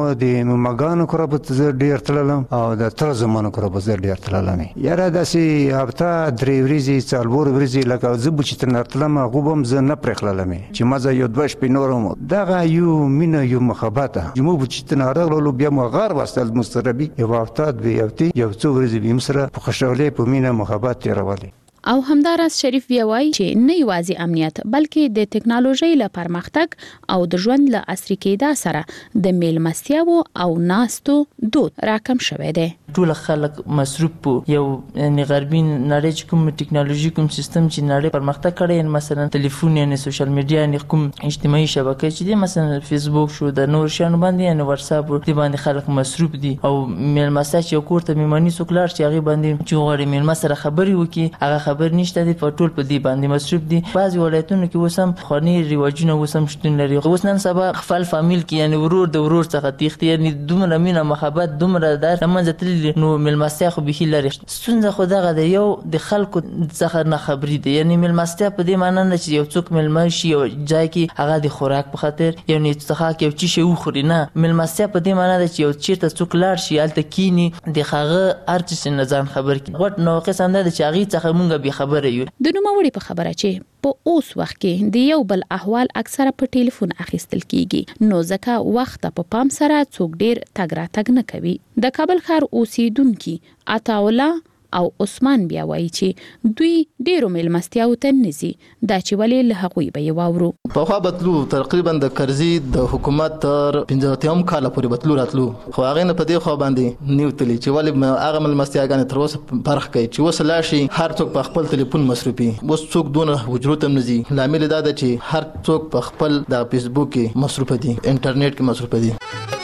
د مګانو کرا په ډېر تللم او د تر زمانو کرا په ډېر تللم یاره داسې هفته 3 ورځې 4 ورځې لکه زه چې تر نرتلم هغه هم زه نه پرېخللم چې مزه یو 2 شپې نورم دغه یو مینه یو محبت جمو چې تنارغلو بیا مو غار واستل مستربي یو افتاد به یو څو ورځې بیم سره په خوشحالي په مینه محبت تیرولې او همداراز شریف بیا وایي چې نه یوازې امنیت بلکې د ټکنالوژي له پرمختګ او د ژوند له عصري کېدا سره د میلمستیاو او ناستو دود راکم شوی دی ټول خلک مصروف په یو یعنی غربي نړۍ کوم ټکنالوژي کوم سیستم چې نړۍ پرمختګ کړي مثلا ټلیفون یعنی سوشل میډیا یعنی کوم اجتماعي شبکې چې دي مثلا فیسبوک شو د نور شانو باندې یعنی واتس اپ دی باندې خلک مصروف دي او میلمسته چې کور ته میمانی سوکلار چې هغه باندې چې غوړي میلمسته خبري وکي هغه خبر نشته دی په ټول په دی باندې مصروف دي بعضي ولایتونو کې وسم خاني ریواجونه وسم شتون لري اوس نن سبا خپل فامیل کې یعنی ورور د ورور څخه تیخت یعنی دومره مینه محبت دومره در لمنځه تللی نو ملمستیا خو به لري ستونزه خو دغه د یو د خلکو څخه نه خبري دي یعنی ملمستیا په دې معنی نه چې یو څوک ململ شي او ځای کې هغه د خوراک په خاطر یعنی څخه کې یو چی شي وخوري نه ملمستیا په دې معنی ده چې یو چیرته څوک لاړ شي الته کینی د هغه ارچ نظام خبر کی غټ نو قسم ده چې هغه څخه مونږ به خبره یو د نوموړي په خبره چې په اوس وخت کې د یو بل احوال اکثره په ټلیفون اخیستل کیږي نو ځکه وخت په پام سره څوک ډیر تګ راتګ نه کوي د کابل ښار اوسیدونکو عطاالله او عثمان بیا وایي چې دوی ډیرو ملمستیاو ته نزي دا چې ولې له هغوی به واورو په خوا بتلو تقریبا د کرزي د حکومت تر 15 کال پورې بتلو راتلو خو هغه نه په دې خو باندې نیوتلی چې ولې هغه ملمستیاګان تر اوسه فرق کوي چې اوس لاشي هر څوک په خپل ټلیفون مصروفي اوس څوک دونه حجرو ته نزي لامل دا ده چې هر څوک په خپل د فیسبوک کې مصروف دي انټرنیټ کې مصروف دي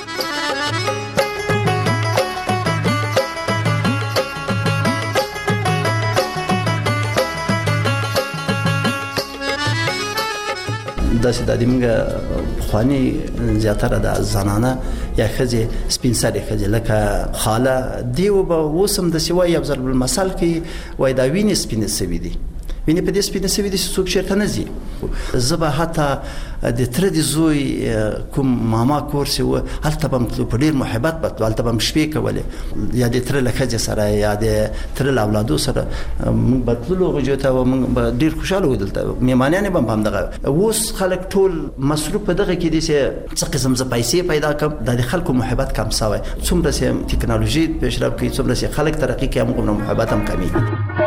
داسې د دې خواني زیاتره د زنانه یا خځې سپینسرې خځې لکه خاله دیو به وسم د سوای ابزر بالمثال کې وای دا ویني سپینې سوي دي ویني په دې سپینې سوي دي څوک شرط نه زی زبا حتی د تر دي زوی کوم ماما کورس و هلته بم په ډیر محبت بت هلته بم شپې کولې یا د تر لخذ سره یا د تر اولادو سره موږ بدلو غوته و موږ ډیر خوشاله ودلته میمانیان بم هم دغه اوس خلک ټول مصروف په دغه کې دي چې څه قسم ز پیسې پیدا کم د خلکو محبت کم سوی څومره سي ټکنالوژي پیشرفت کوي څومره سي خلک ترقی کوي موږ محبت هم کمیږي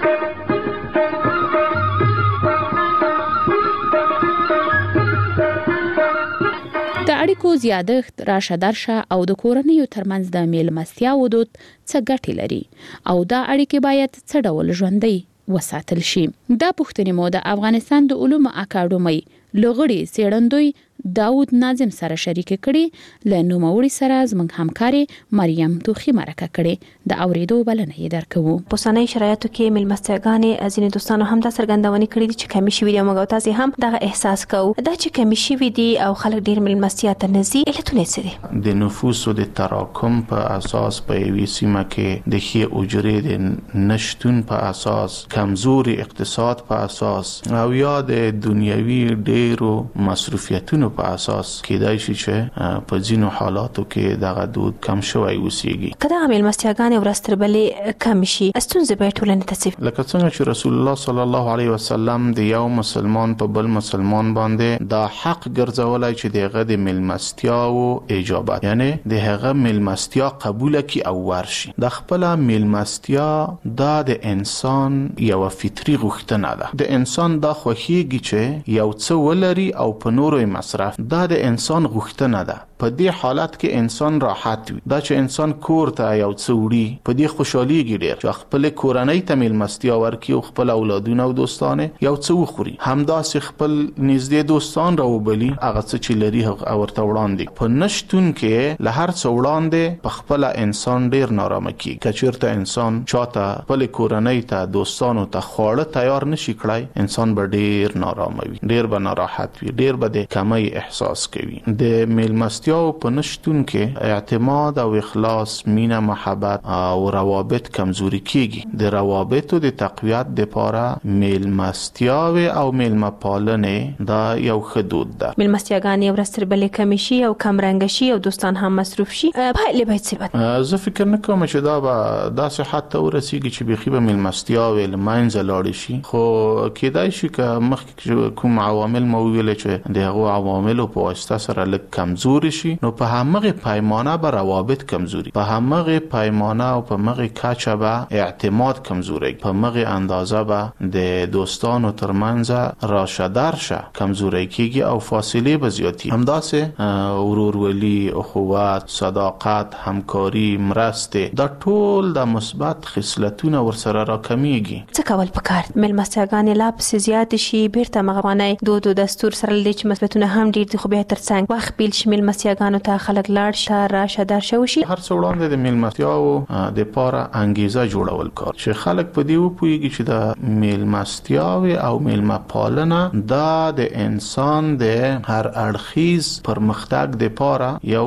د اړیکو زیادښت راشه درشه او د کورنیو ترمنځ د میلمستیاو دود څه ګټې لري او دا اړیکې باید څه ډول ژوندۍ وساتل شي دا پوښتنې مو د افغانستان د علومو اکاډمۍ لغړی څېړندوی داود ناظم سره شریک کړي له نوموړي سره زموږ همکاري مریم توخي مرکه کړي د اوریدو بلنه یې درکوو. په اوسنۍ شرایطو کې مېلمستیاګانې ځینې دوستانو هم دا څرګندونې کړې دي چې کمی شوي دي او موږ تاسو هم دغه احساس کوو. دا چې کمی شوي دي او خلک ډېر مېلمستیا ته نه ځي، علتونه څه دي؟ د نفوسو د تراکم په اساس په یوې سیمه کې د ښې اجرې د نشتون په اساس، کمزوري اقتصاد په اساس او یا د دنیوي ډېرو مصروفیتونو په اساس کېدای شي چې په ځینو حالاتو کې دغه دود کم شوی اوسېږي. که دغه مېلمستیاګانې ورځ تر بلې کم شي، ستونزې به یې ټولنې ته څه؟ لکه څنګه چې رسول الله صلی الله علیه وسلم د یو مسلمان په بل مسلمان باندې دا حق ګرځولای چې دغه د مېلمستیا او اجابت، یعنی د هغه مېلمستیا قبول کی او ورشي. د خپل مېلمستیا دا د انسان یو فطري غوښتنه ده. د انسان دا خوښیږي چې یو څه ولري او په نورو مصرف. دا د انسان غوښتنه ده. په دې حالت کې انسان راحت وي. دا چې انسان کور ته یو څه وړي، په دې خوشحاليږي ډېر چې خپل کورنۍ ته مېلمستیا ورکړي او خپل اولادونه او دوستانه یو څه وخوري. همداسې خپل نږدې دوستان راوبلي، هغه څه چې لري هغه ورته وړاندې. په نشتون کې له هر څه وړاندې په خپل انسان ډېر نارامه کیږي. کچیرته انسان چاته خپل کورنۍ ته دوستانو ته خواړه تیار نشي کړای، انسان به ډېر نارامه وي، ډېر به ناراحت وي، ډېر به د کمی احساس کوي. د مېلمستیا په نشتون کې اعتماد او اخلاص، مینه، محبت او روابط کمزوري کیږي. د روابطو د تقویت لپاره مېلمستیاوي او مېلمه پالنه دا یو حدود ده. مېلمستیاګانې ورځ تر بلې کم شي او کم رنګ شي او دوستان هم مصروف شي، پایلې به څه وي؟ زه فکر نه کوم چې دا به داسې حد ته ورسیږي چې بيخي به مېلمستیاوي له منځه لاړې شي. خو کېدای شي که مخکې کوم عوامل مو ویل چې دغه عواملو په واسطه سره لږ کمزوري شي، نو په همغه پیمانه به روابط کمزوري، په همغه پیمانه او په همغه کچه به اعتماد کمزوري، په همغه اندازه به د دوستانو ترمنځ راشه درشه کمزوري کیږي او فاصله به زیاتی. همداسې ورورولي، اخوت، صداقت، همکاري، مرسته، دا ټول د مثبت خصلتونه ورسره راکمیږي. څه کول پکار؟ مېلمستیاګانې لا پسې زیات شي، بیرته مغوانای دود او دستور سره لدې چې مثبتونه هم ډیر دي، خو بیا ترڅنګ وخت بیل شي مېلمستیاګانو ته خلک لاړ شي، راشه درشه وشي. هر څه وړاندې د مېلمستیاو د پاره انګیزه جوړول کار چې خلک په دې وپوهیږي چې د مېلمستیاوي او مېلمه پالنه دا د انسان د هر اړخیز پرمختګ د پاره یو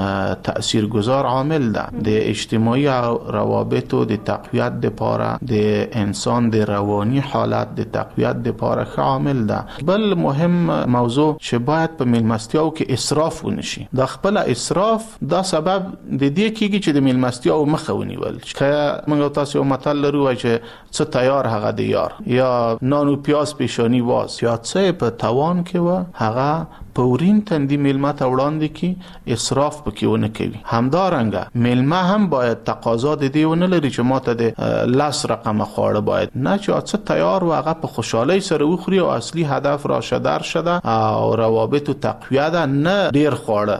تاثیرگذار عامل ده. د اجتماعي روابطو د تقویت د پاره، د انسان د رواني حالت د تقویت د پاره ښه عامل ده. بل مهم موضوع چې باید په مېلمستیاو کې اسراف ونشي. دا خپل اسراف دا سبب د دې کېږي چې د مېلمستیاو مخه ونیول. که موږ تاسو یو متل لرو چې څه تیار هغه د یار، یا نان او پیاز پیشانی واز، یا څه په توان کې و هغه پورین تندی مېلمه ته وړاندې کی، اسراف پکې ونه کوي. همدارنګه مېلمه هم باید تقاضا د دې ونه لري چې ماته د لاس رقم خواړه باید نه، چې څه تیار و هغه په خوشحالۍ سره وخوري او اصلي هدف راشه درشه ده او روابط تقویه ده، نه ډیر خواړه.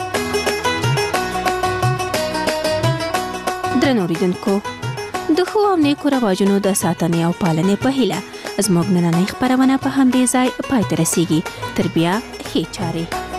درنو اوریدونکو، د ښو او نیکو رواجونو د ساتنې او پالنې په هیله زموږ نننۍ خپرونه په همدې ځای پای ته رسیږي. تر بیا ښې چارې.